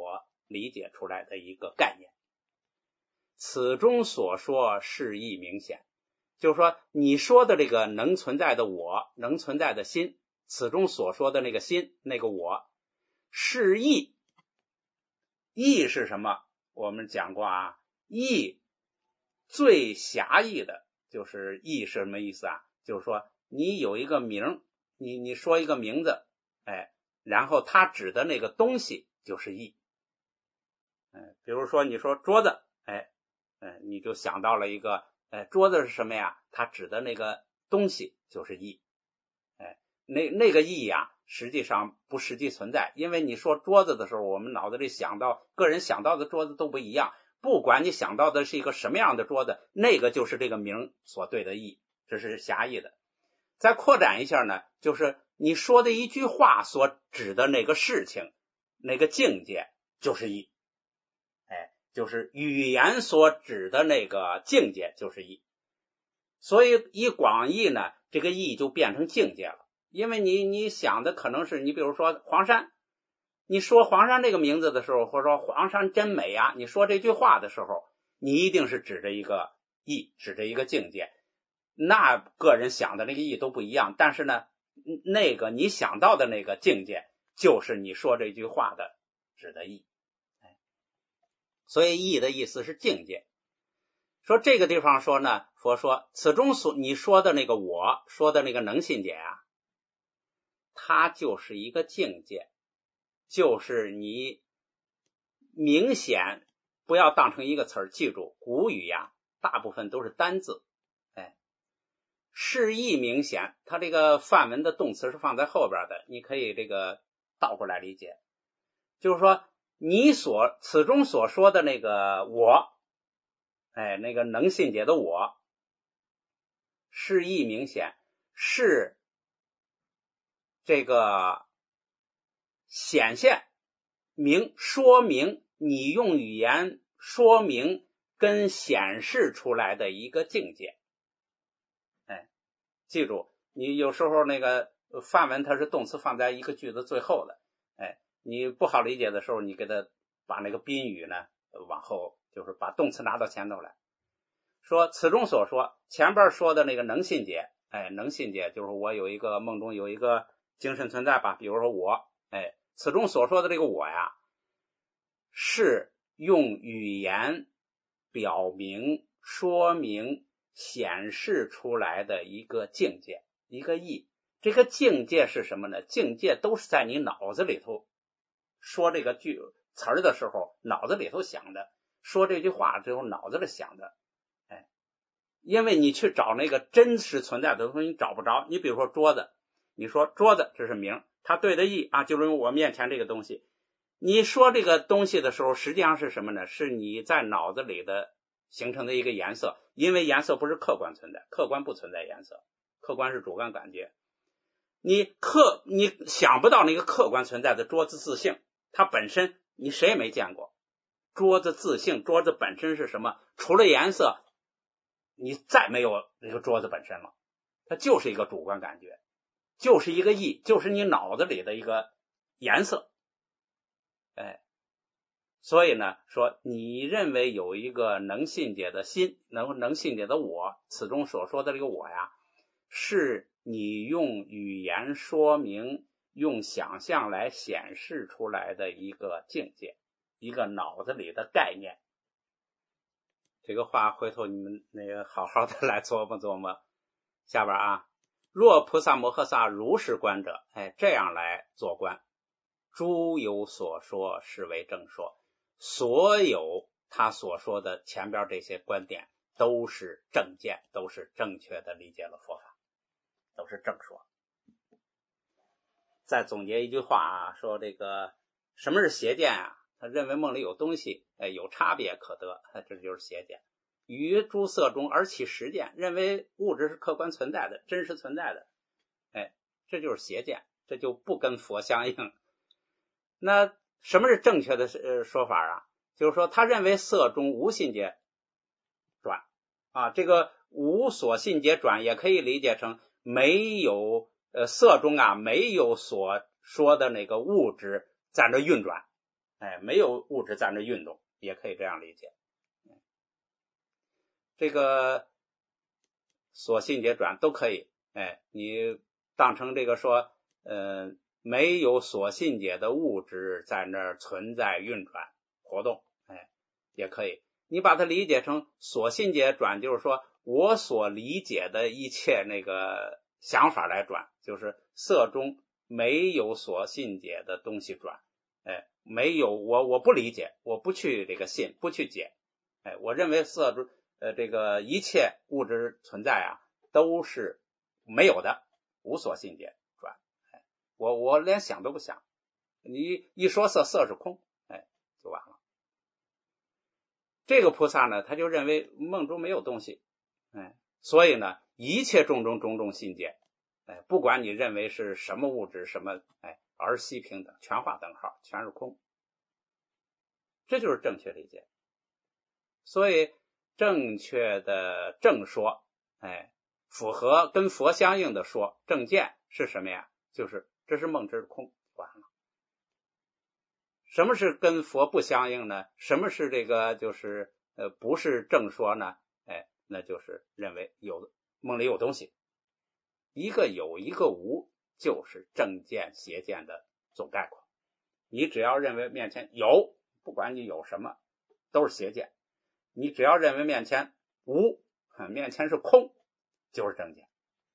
理解出来的一个概念。此中所说是义明显，就是说你说的这个能存在的我，能存在的心，此中所说的那个心，那个我是义。义是什么？我们讲过啊，义最狭义的就是义是什么意思啊？就是说你有一个名，你你说一个名字，哎，然后它指的那个东西就是义。嗯，比如说你说桌子，哎，嗯，你就想到了一个，哎，桌子是什么呀？它指的那个东西就是义。哎，那那个义呀，实际上不实际存在，因为你说桌子的时候，我们脑子里想到，个人想到的桌子都不一样。不管你想到的是一个什么样的桌子，那个就是这个名所对的义，这是狭义的。再扩展一下呢，就是你说的一句话所指的那个事情，那个境界就是义。哎，就是语言所指的那个境界就是义。所以以广义呢，这个义就变成境界了。因为你你想的可能是，你比如说黄山，你说黄山这个名字的时候，或者说黄山真美啊，你说这句话的时候，你一定是指着一个义，指着一个境界。那个人想的那个义都不一样，但是呢，那个你想到的那个境界就是你说这句话的指的义。所以义的意思是境界。说这个地方说呢，佛说此中所你说的那个我说的那个能信解啊，它就是一个境界，就是你明显不要当成一个词儿，记住古语呀大部分都是单字。哎，释义明显，它这个范文的动词是放在后边的，你可以这个倒过来理解，就是说你所此中所说的那个我，哎，那个能信解的我，释义明显，是这个显现明说明，你用语言说明跟显示出来的一个境界。哎，记住，你有时候那个范文它是动词放在一个句子最后的，哎，你不好理解的时候，你给它把那个宾语呢往后，就是把动词拿到前头来。说此中所说，前边说的那个能信解，哎，能信解就是我有一个梦中有一个精神存在吧，比如说我，哎，此中所说的这个我呀，是用语言表明、说明、显示出来的一个境界，一个义。这个境界是什么呢？境界都是在你脑子里头说这个句词儿的时候，脑子里头想的；说这句话之后，脑子里想的。哎，因为你去找那个真实存在的东西，你找不着。你比如说桌子，你说桌子这是名，它对的义啊，就是我面前这个东西。你说这个东西的时候，实际上是什么呢？是你在脑子里的形成的一个颜色，因为颜色不是客观存在，客观不存在颜色，客观是主观感觉。你客你想不到那个客观存在的桌子自性，它本身你谁也没见过。桌子自性，桌子本身是什么？除了颜色，你再没有这个桌子本身了，它就是一个主观感觉，就是一个意，就是你脑子里的一个颜色。哎，所以呢，说你认为有一个能信解的心，能能信解的我，此中所说的这个我呀，是你用语言说明，用想象来显示出来的一个境界，一个脑子里的概念。这个话回头你们那个好好的来琢磨琢磨。下边啊，若菩萨摩诃萨如是观者，哎，这样来做观，诸有所说是为正说。所有他所说的前边这些观点都是正见，都是正确的理解了佛法，都是正说。再总结一句话啊，说这个什么是邪见啊？他认为梦里有东西，哎，有差别可得，这就是邪见。于诸色中而起实见，认为物质是客观存在的，真实存在的，哎，这就是邪见，这就不跟佛相应。那什么是正确的呃说法啊？就是说他认为色中无信解转啊，这个无所信解转也可以理解成没有呃色中啊没有所说的那个物质在那运转， 哎，没有物质在那运动，也可以这样理解。这个所信解转都可以，哎，你当成这个说，呃，没有所信解的物质在那儿存在运转活动，哎，也可以。你把它理解成所信解转，就是说我所理解的一切那个想法来转，就是色中没有所信解的东西转，哎，没有我我不理解，我不去这个信，不去解，哎，我认为色中呃这个一切物质存在啊都是没有的，无所信解转，哎，我我连想都不想，你一说色，色是空，哎，就完了。这个菩萨呢，他就认为梦中没有东西，哎，所以呢，一切种种种种信解，哎，不管你认为是什么物质，什么，哎，儿悉平等，全画等号，全是空，这就是正确理解。所以正确的正说，哎，符合跟佛相应的说，正见是什么呀？就是这是梦之空，完了。什么是跟佛不相应呢？什么是这个就是呃不是正说呢？哎，那就是认为有梦里有东西，一个有一个无，就是正见邪见的总概括。你只要认为面前有，不管你有什么，都是邪见；你只要认为面前无，面前是空，就是正见。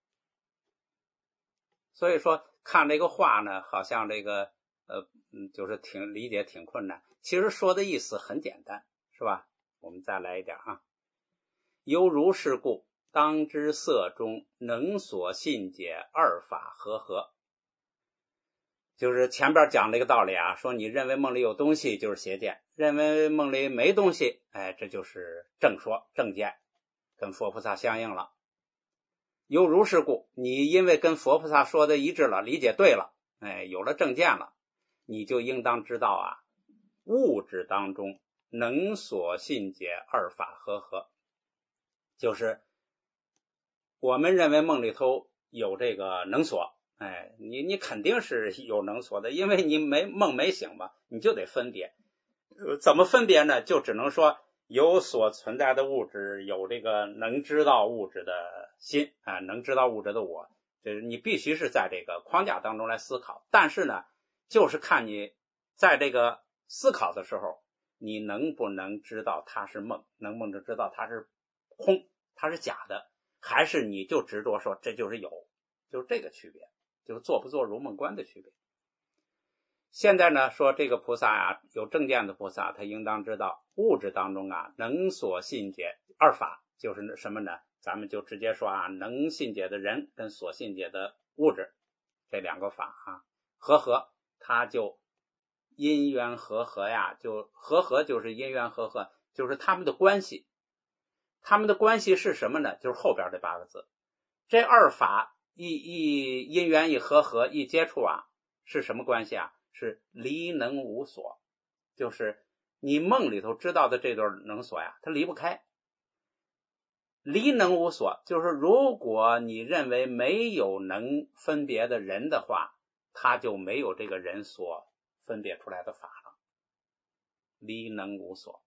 所以说看这个话呢，好像这个呃，就是挺理解挺困难。其实说的意思很简单，是吧？我们再来一点啊。犹如是故，当知色中能所信解二法和合。就是前边讲这个道理啊，说你认为梦里有东西就是邪见，认为梦里没东西，哎，这就是正说正见，跟佛菩萨相应了。犹如是故，你因为跟佛菩萨说的一致了，理解对了，哎，有了正见了，你就应当知道啊，物质当中能所信解二法和合，就是我们认为梦里头有这个能所，哎，你你肯定是有能所的，因为你没梦没醒嘛，你就得分别。呃，怎么分别呢？就只能说有所存在的物质，有这个能知道物质的心啊，能知道物质的我，就是你必须是在这个框架当中来思考。但是呢，就是看你在这个思考的时候，你能不能知道它是梦，能不能知道它是空，它是假的，还是你就执着说这就是有，就是这个区别，就是做不做如梦观的区别。现在呢，说这个菩萨啊，有正见的菩萨，他应当知道物质当中啊，能所信解二法，就是什么呢？咱们就直接说啊，能信解的人跟所信解的物质这两个法啊，和合，它就因缘和合呀，就和合就是因缘和合，就是他们的关系。他们的关系是什么呢？就是后边这八个字。这二法一一因缘一和合一接触啊，是什么关系啊？是离能无所，就是你梦里头知道的这对能所呀，它离不开。离能无所，就是如果你认为没有能分别的人的话，他就没有这个人所分别出来的法了。离能无所，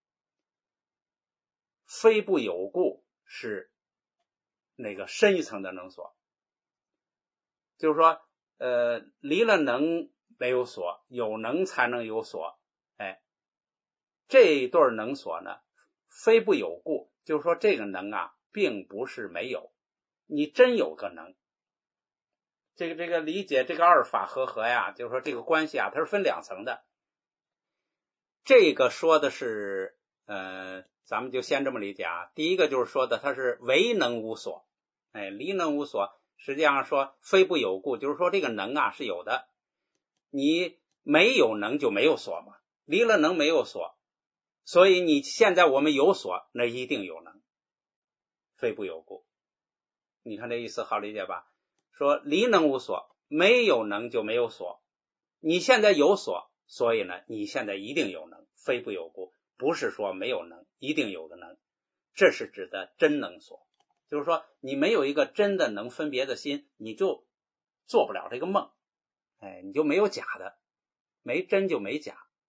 非不有故是那个深一层的能所，就是说呃，离了能没有所，有能才能有所，哎，这一对能所呢，非不有故，就是说这个能啊，并不是没有，你真有个能。这个这个理解这个二法和合呀，就是说这个关系啊，它是分两层的。这个说的是，呃，咱们就先这么理解啊。第一个就是说的，它是唯能无所，哎，离能无所，实际上说非不有故，就是说这个能啊是有的，你没有能就没有所嘛，离了能没有所，所以你现在我们有所，那一定有能，非不有故。你看这意思好理解吧？说离能无所，没有能就没有所，你现在有所，所以呢，你现在一定有能，非不有故，不是说没有能，一定有的能，这是指的真能所。就是说你没有一个真的能分别的心，你就做不了这个梦，哎，你就没有假的，没真就没假，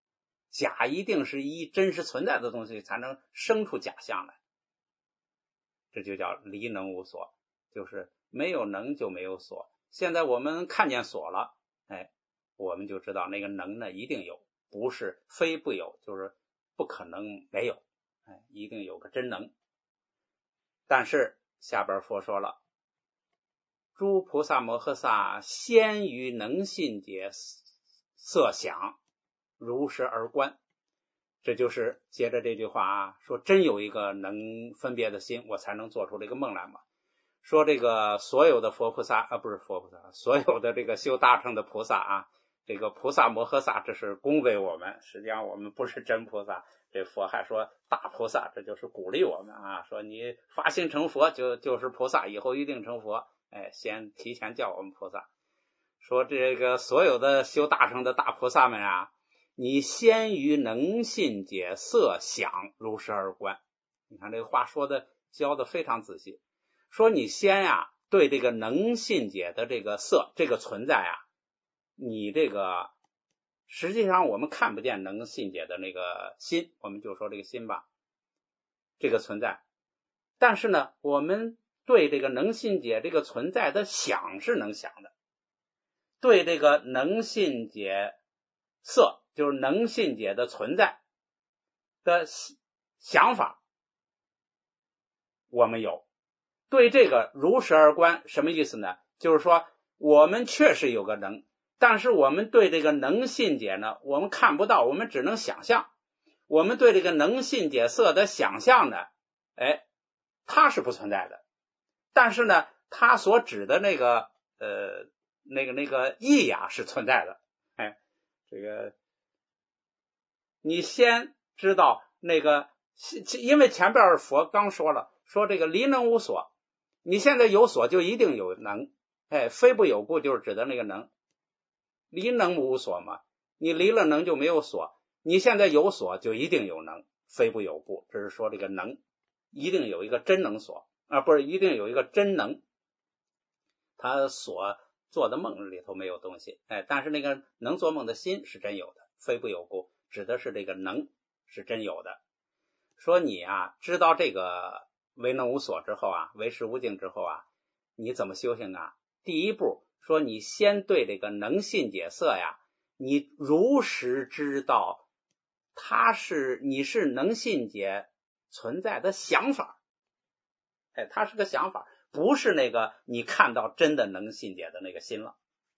假一定是一真实存在的东西才能生出假象来，这就叫离能无所，就是没有能就没有所。现在我们看见所了，哎，我们就知道那个能呢一定有，不是非不有，就是不可能没有，哎，一定有个真能。但是下边佛说了，诸菩萨摩诃萨先于能信解色想，如实而观。这就是接着这句话啊，说真有一个能分别的心，我才能做出这个梦来嘛。说这个所有的佛菩萨啊，不是佛菩萨，所有的这个修大乘的菩萨啊，这个菩萨摩诃萨，这是恭维我们，实际上我们不是真菩萨。这佛还说大菩萨，这就是鼓励我们啊，说你发心成佛就就是菩萨，以后一定成佛。哎，先提前叫我们菩萨。说这个所有的修大乘的大菩萨们啊，你先于能信解色想，如实而观。你看这个话说的教的非常仔细，说你先啊对这个能信解的这个色这个存在啊，你这个实际上我们看不见能信解的那个心，我们就说这个心吧，这个存在。但是呢，我们对这个能信解这个存在的想是能想的，对这个能信解色，就是能信解的存在的想法我们有。对这个如实而观，什么意思呢？就是说我们确实有个能，但是我们对这个能信解呢，我们看不到，我们只能想象。我们对这个能信解色的想象呢，哎，它是不存在的。但是呢，它所指的那个呃那个那个意呀是存在的。哎，这个你先知道那个，因为前边佛刚说了，说这个离能无所，你现在有所就一定有能，哎，非不有故就是指的那个能，离能无所嘛，你离了能就没有所，你现在有所就一定有能，非不有故，这是说这个能一定有一个真能所啊，不是一定有一个真能，他所做的梦里头没有东西，哎，但是那个能做梦的心是真有的，非不有故，指的是这个能是真有的。说你啊知道这个唯能无所之后啊，唯识无境之后啊，你怎么修行啊？第一步说你先对这个能信解色呀，你如实知道它是你是能信解存在的想法，哎，它是个想法，不是那个你看到真的能信解的那个心了。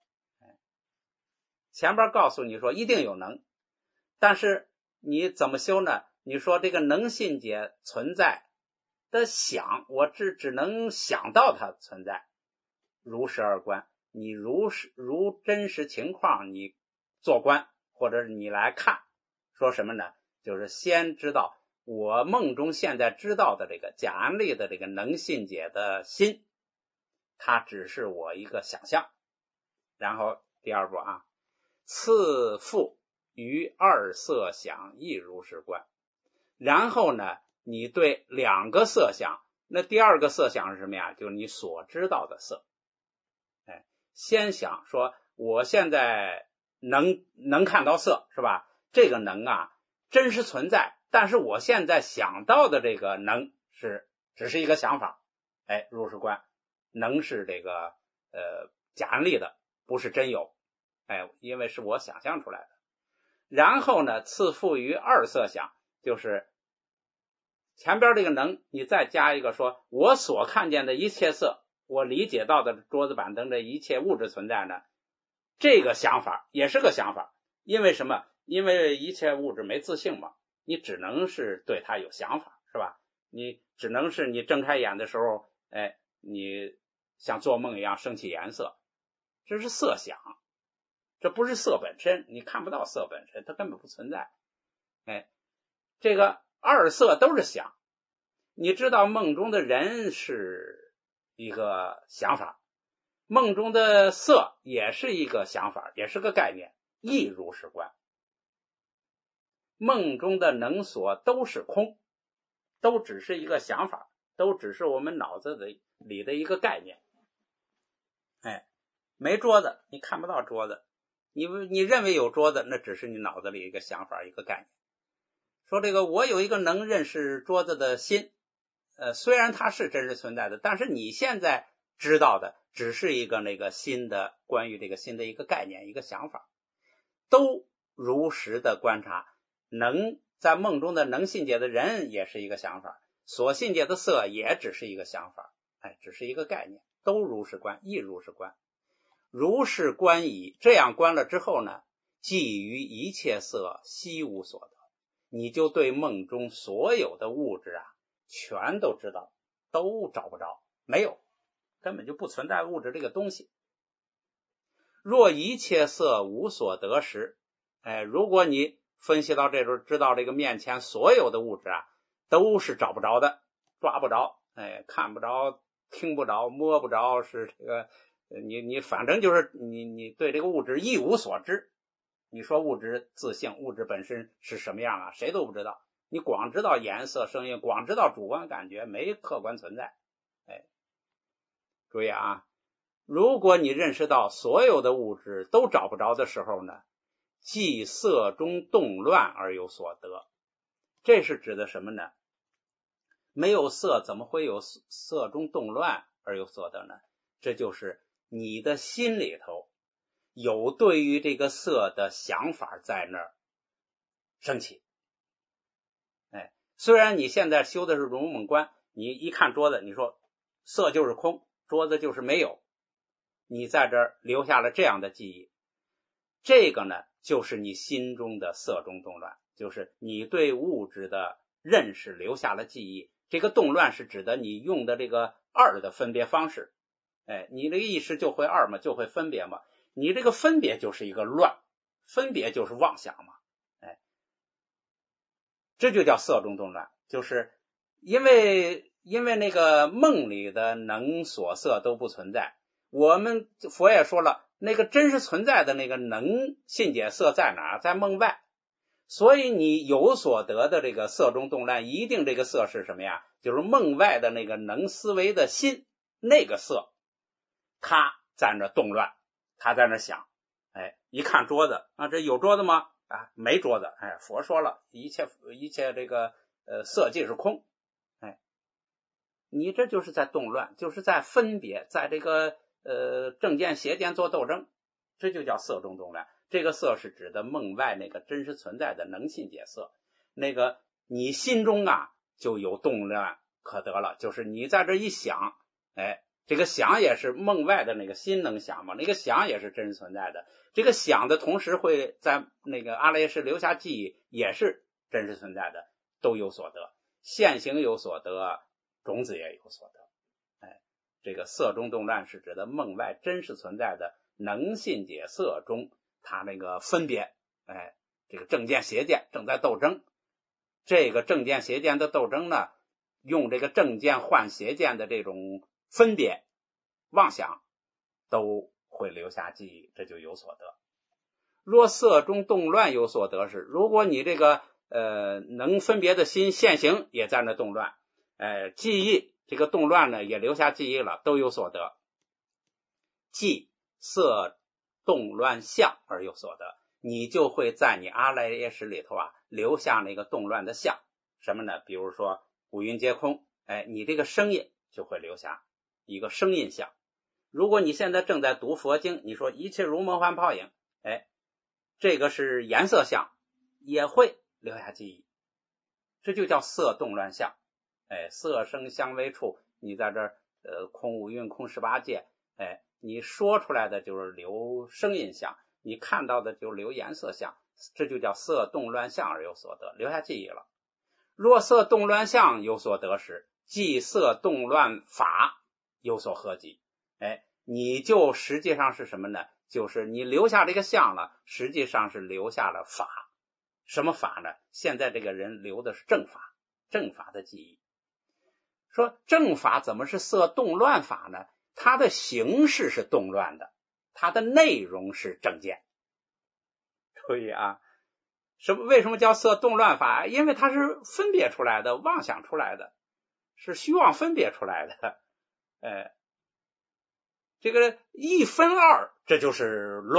前边告诉你说一定有能，但是你怎么修呢？你说这个能信解存在的想，我只只能想到它存在，如实而观，你如实如真实情况你做观，或者你来看，说什么呢？就是先知道我梦中现在知道的这个假安立的这个能信解的心，它只是我一个想象。然后第二步啊，次复于二色想亦如实观。然后呢，你对两个色想，那第二个色想是什么呀？就是你所知道的色。哎，先想说我现在能能看到色，是吧？这个能啊真实存在，但是我现在想到的这个能是只是一个想法。哎，如实观，能是这个呃假安立的，不是真有。哎，因为是我想象出来的。然后呢，次复于二色想，就是前边这个能你再加一个说我所看见的一切色，我理解到的桌子板凳的一切物质存在呢，这个想法也是个想法。因为什么？因为一切物质没自性嘛，你只能是对它有想法，是吧？你只能是你睁开眼的时候，哎，你像做梦一样升起颜色，这是色想，这不是色本身，你看不到色本身，它根本不存在。哎，这个二色都是想，你知道梦中的人是一个想法，梦中的色也是一个想法，也是个概念，亦如实观。梦中的能所都是空，都只是一个想法，都只是我们脑子里的一个概念。哎，没桌子，你看不到桌子， 你你认为有桌子，那只是你脑子里一个想法，一个概念。说这个我有一个能认识桌子的心，呃，虽然它是真实存在的，但是你现在知道的只是一个那个新的关于这个新的一个概念，一个想法。都如实的观察，能在梦中的能信解的人也是一个想法，所信解的色也只是一个想法，哎，只是一个概念，都如是观，亦如是观。如是观矣，这样观了之后呢，即于一切色悉无所得，你就对梦中所有的物质啊全都知道，都找不着，没有，根本就不存在物质这个东西。若一切色无所得时，哎，如果你分析到这时候，知道这个面前所有的物质啊都是找不着的，抓不着，哎，看不着，听不着，摸不着，是这个你你反正就是你你对这个物质一无所知。你说物质自性，物质本身是什么样啊？谁都不知道。你光知道颜色、声音，光知道主观感觉，没客观存在。哎，注意啊，如果你认识到所有的物质都找不着的时候呢，即色中动乱而有所得。这是指的什么呢？没有色怎么会有色中动乱而有所得呢？这就是你的心里头有对于这个色的想法在那儿升起。哎，虽然你现在修的是如梦观，你一看桌子，你说色就是空，桌子就是没有，你在这儿留下了这样的记忆，这个呢就是你心中的色中动乱，就是你对物质的认识留下了记忆。这个动乱是指的你用的这个二的分别方式，哎，你这个意识就会二嘛，就会分别嘛，你这个分别就是一个乱，分别就是妄想嘛，哎，这就叫色中动乱，就是因为因为那个梦里的能所色都不存在，我们佛也说了，那个真实存在的那个能信解色在哪？在梦外。所以你有所得的这个色中动乱，一定这个色是什么呀？就是梦外的那个能思维的心，那个色他在那动乱，他在那想，哎，一看桌子啊，这有桌子吗？啊，没桌子。哎，佛说了，一切一切这个呃色即是空。哎，你这就是在动乱，就是在分别，在这个呃正见邪见做斗争，这就叫色中动乱。这个色是指的梦外那个真实存在的能信解色，那个你心中啊就有动乱可得了，就是你在这一想，哎，这个想也是梦外的那个心能想嘛，那个想也是真实存在的，这个想的同时会在那个阿赖耶识留下记忆，也是真实存在的，都有所得，现行有所得，种子也有所得。哎，这个色中动乱是指的梦外真实存在的能信解色中他那个分别，哎，这个正见邪见正在斗争，这个正见邪见的斗争呢，用这个正见换邪见的这种分别妄想都会留下记忆，这就有所得。若色中动乱有所得时，如果你这个呃能分别的心现行也在那动乱，呃记忆这个动乱呢也留下记忆了，都有所得，即色动乱相而有所得，你就会在你阿赖耶识里头啊留下那个动乱的相。什么呢？比如说五蕴皆空，哎，你这个声音就会留下一个声音相。如果你现在正在读佛经，你说一切如梦幻泡影，哎，这个是颜色相，也会留下记忆，这就叫色动乱相。哎，色声香味触，你在这儿呃空五蕴空十八界，哎，你说出来的就是留声音相，你看到的就留颜色相，这就叫色动乱相而有所得，留下记忆了。若色动乱相有所得时，即色动乱法有所合集。哎，你就实际上是什么呢？就是你留下这个相了，实际上是留下了法。什么法呢？现在这个人留的是正法，正法的记忆。说正法怎么是色动乱法呢？它的形式是动乱的，它的内容是正见。注意啊，什么？为什么叫色动乱法？因为它是分别出来的，妄想出来的，是虚妄分别出来的。呃，这个一分二，这就是乱嘛。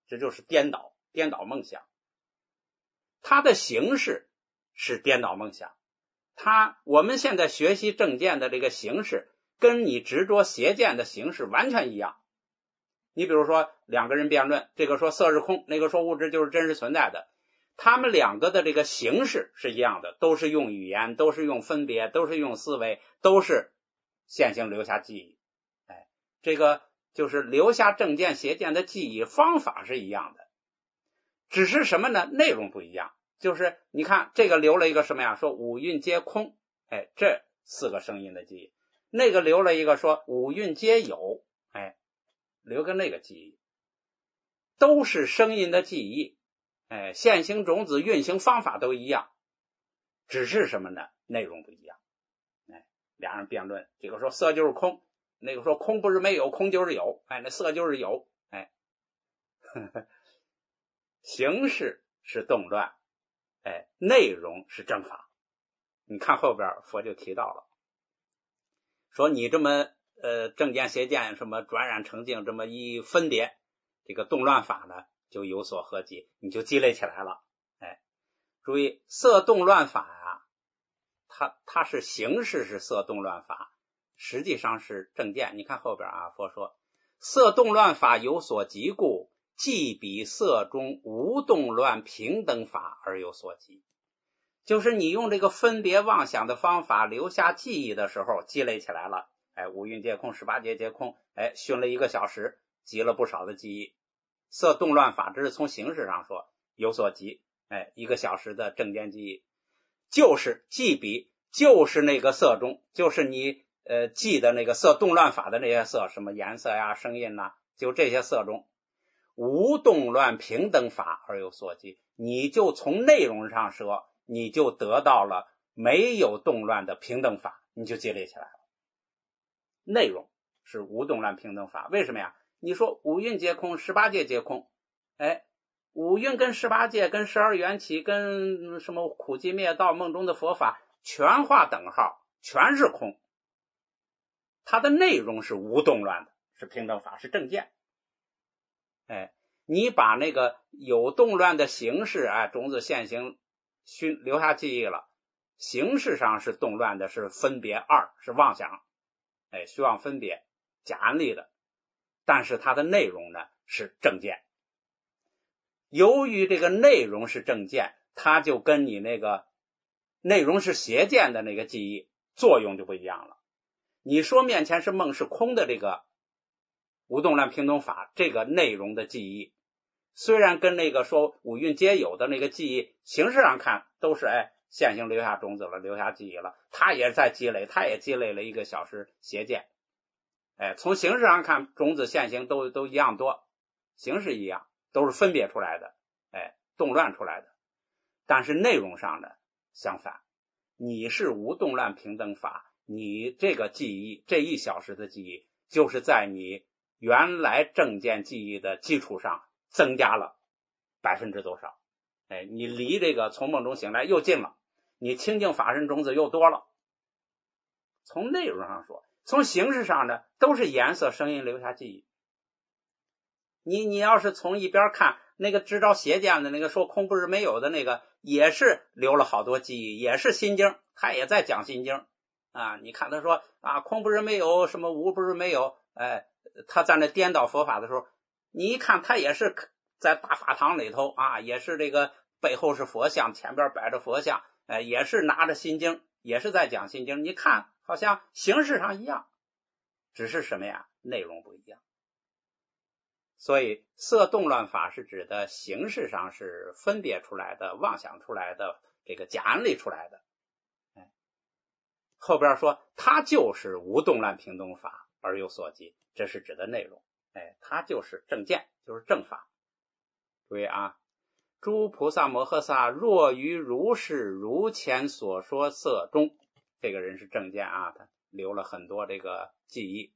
这就是颠倒，颠倒梦想。它的形式是颠倒梦想，它我们现在学习正见的这个形式跟你执着邪见的形式完全一样。你比如说两个人辩论，这个说色是空，那个说物质就是真实存在的，他们两个的这个形式是一样的，都是用语言，都是用分别，都是用思维，都是现行留下记忆。哎，这个就是留下正见邪见的记忆，方法是一样的，只是什么呢？内容不一样。就是你看这个留了一个什么呀？说五蕴皆空，哎，这四个声音的记忆。那个留了一个说五蕴皆有，哎，留个那个记忆，都是声音的记忆。哎，现行种子运行方法都一样，只是什么呢？内容不一样。哎，俩人辩论，这个说色就是空，那个说空不是没有，空就是有。哎，那色就是有。哎，呵呵，形式是动乱，哎，内容是正法。你看后边佛就提到了，说你这么呃正见邪见什么转染成净这么一分别，这个动乱法呢就有所合集，你就积累起来了。哎，注意色动乱法啊，它它是形式是色动乱法，实际上是正见。你看后边啊，佛说色动乱法有所集故，即比色中无动乱平等法而有所集。就是你用这个分别妄想的方法留下记忆的时候积累起来了。哎，五蕴皆空，十八界皆空，哎，熏了一个小时，集了不少的记忆。色动乱法这是从形式上说有所集，哎，一个小时的正见记忆，就是即比就是那个色中，就是你呃记的那个色动乱法的那些色，什么颜色呀、声音呐、啊，就这些色中无动乱平等法而有所集，你就从内容上说，你就得到了没有动乱的平等法，你就积累起来了。内容是无动乱平等法，为什么呀？你说五蕴皆空，十八界皆空，哎，五蕴跟十八界跟十二缘起跟什么苦集灭道梦中的佛法全画等号，全是空，它的内容是无动乱的，是平等法，是正见。哎，你把那个有动乱的形式，哎，种子现行熏留下记忆了，形式上是动乱的，是分别二，是妄想，哎，虚妄分别假安立的，但是它的内容呢是正见。由于这个内容是正见，它就跟你那个内容是邪见的那个记忆作用就不一样了。你说面前是梦是空的这个无动乱平等法，这个内容的记忆虽然跟那个说五蕴皆有的那个记忆形式上看都是哎现行留下种子了，留下记忆了，它也在积累，它也积累了一个小时邪见。哎，从形式上看种子现行都都一样多，形式一样，都是分别出来的，哎，动乱出来的。但是内容上呢相反，你是无动乱平等法，你这个记忆这一小时的记忆就是在你原来正见记忆的基础上增加了百分之多少，哎，你离这个从梦中醒来又近了，你清净法身种子又多了。从内容上说，从形式上呢都是颜色声音留下记忆。你你要是从一边看那个支招邪见的那个说空不是没有的那个，也是留了好多记忆，也是心经，他也在讲心经啊。你看他说啊空不是没有，什么无不是没有，哎，他在那颠倒佛法的时候，你一看他也是在大法堂里头啊，也是这个背后是佛像，前边摆着佛像，哎，也是拿着心经，也是在讲心经。你看好像形式上一样，只是什么呀？内容不一样。所以色动乱法是指的形式上是分别出来的，妄想出来的，这个假安立出来的。哎，后边说它就是无动乱平等法而有所集，这是指的内容。哎，它就是正见，就是正法。注意啊，诸菩萨摩诃萨若于如是如前所说色中，这个人是正见啊，他留了很多这个记忆。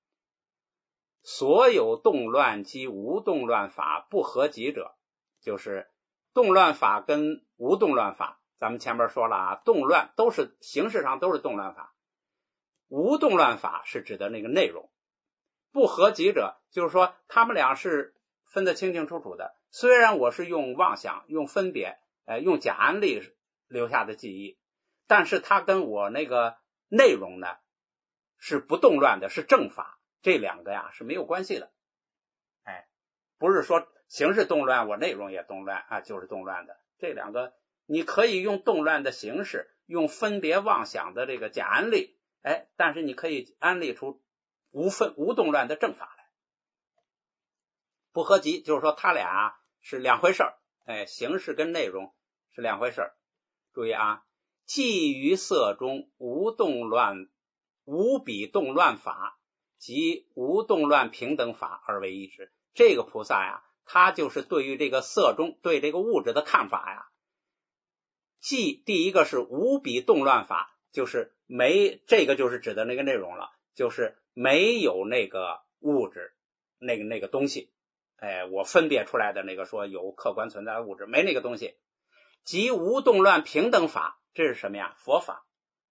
所有动乱及无动乱法不合集者，就是动乱法跟无动乱法，咱们前面说了啊，动乱都是形式上都是动乱法，无动乱法是指的那个内容。不合集者就是说他们俩是分得清清楚楚的。虽然我是用妄想、用分别、呃、用假安利留下的记忆，但是它跟我那个内容呢是不动乱的，是正法，这两个呀是没有关系的。哎，不是说形式动乱，我内容也动乱啊，就是动乱的。这两个你可以用动乱的形式，用分别妄想的这个假安利，哎，但是你可以安利出无分无动乱的正法来。不合集就是说它俩是两回事儿，哎，形式跟内容是两回事儿。注意啊，即于色中无动乱无比动乱法及无动乱平等法而为一致。这个菩萨呀，他就是对于这个色中对这个物质的看法呀，即第一个是无比动乱法，就是没这个就是指的那个内容了，就是没有那个物质那个那个东西，哎，我分别出来的那个说有客观存在的物质，没那个东西。即无动乱平等法，这是什么呀？佛法。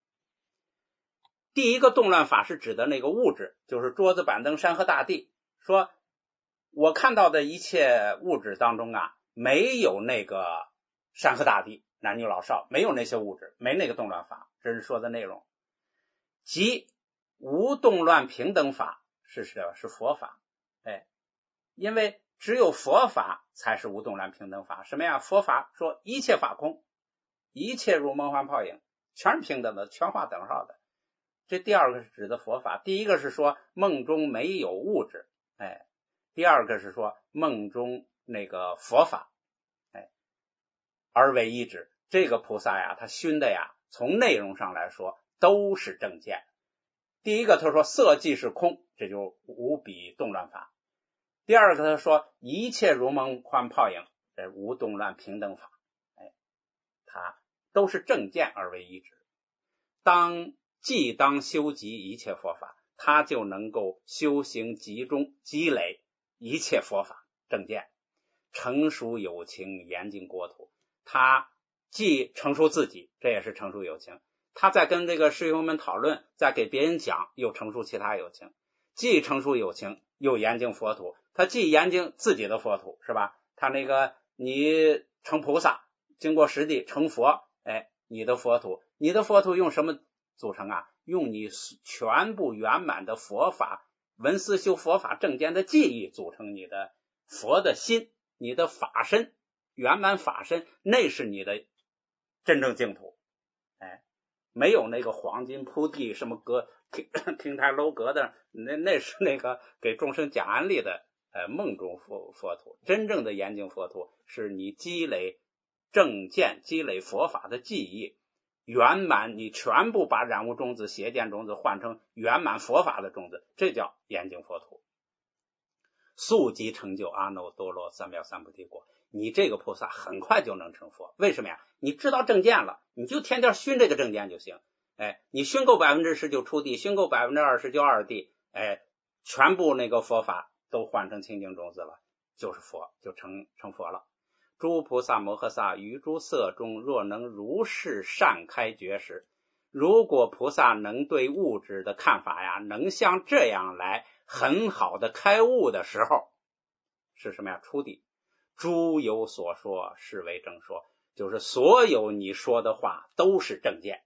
第一个动乱法是指的那个物质，就是桌子板凳山河大地，说我看到的一切物质当中啊，没有那个山河大地男女老少，没有那些物质，没那个动乱法，这是说的内容。即无动乱平等法是是是佛法，哎，因为只有佛法才是无动乱平等法。什么呀？佛法说一切法空，一切如梦幻泡影，全是平等的，全画等号的。这第二个是指的佛法，第一个是说梦中没有物质，哎，第二个是说梦中那个佛法，哎，而为一指。这个菩萨呀，他熏的呀，从内容上来说都是正见。第一个他说色即是空，这就无比动乱法。第二个他说一切如梦幻泡影，这无动乱平等法，哎，它都是正见而为一指。当既当修集一切佛法，他就能够修行集中积累一切佛法正见，成熟有情，严净国土。他既成熟自己，这也是成熟有情，他在跟这个师兄们讨论，在给别人讲，又成熟其他有情，既成熟有情又严净佛土。他既严净自己的佛土，是吧？他那个你成菩萨，经过实地成佛，哎，你的佛土，你的佛土用什么组成啊？用你全部圆满的佛法闻思修佛法正见的记忆组成你的佛的心，你的法身，圆满法身，那是你的真正净土。哎，没有那个黄金铺地什么阁亭台楼阁的，那那是那个给众生讲安利的呃梦中佛佛土。真正的严净佛土是你积累正见，积累佛法的记忆，圆满你全部把染污种子邪见种子换成圆满佛法的种子，这叫严净佛土。速即成就阿耨多罗三藐三菩提果，你这个菩萨很快就能成佛。为什么呀？你知道正见了，你就天天熏这个正见就行。哎，你熏够百分之十就出地，熏够百分之二十就二地，哎，全部那个佛法都换成清净种子了，就是佛，就成成佛了。诸菩萨摩诃萨于诸色中，若能如是善开觉时，如果菩萨能对物质的看法呀，能像这样来很好的开悟的时候，是什么呀？出地。诸有所说是为正说，就是所有你说的话都是正见。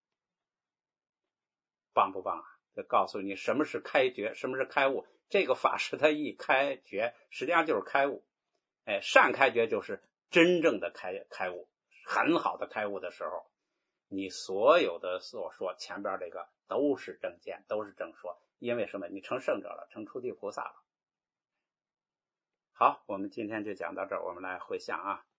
棒不棒啊？就告诉你什么是开觉，什么是开悟。这个法师他一开觉，实际上就是开悟。哎，善开觉就是真正的开开悟，很好的开悟的时候，你所有的所说前边这个都是正见，都是正说。因为什么？你成圣者了，成初地菩萨了。好，我们今天就讲到这儿，我们来回向啊。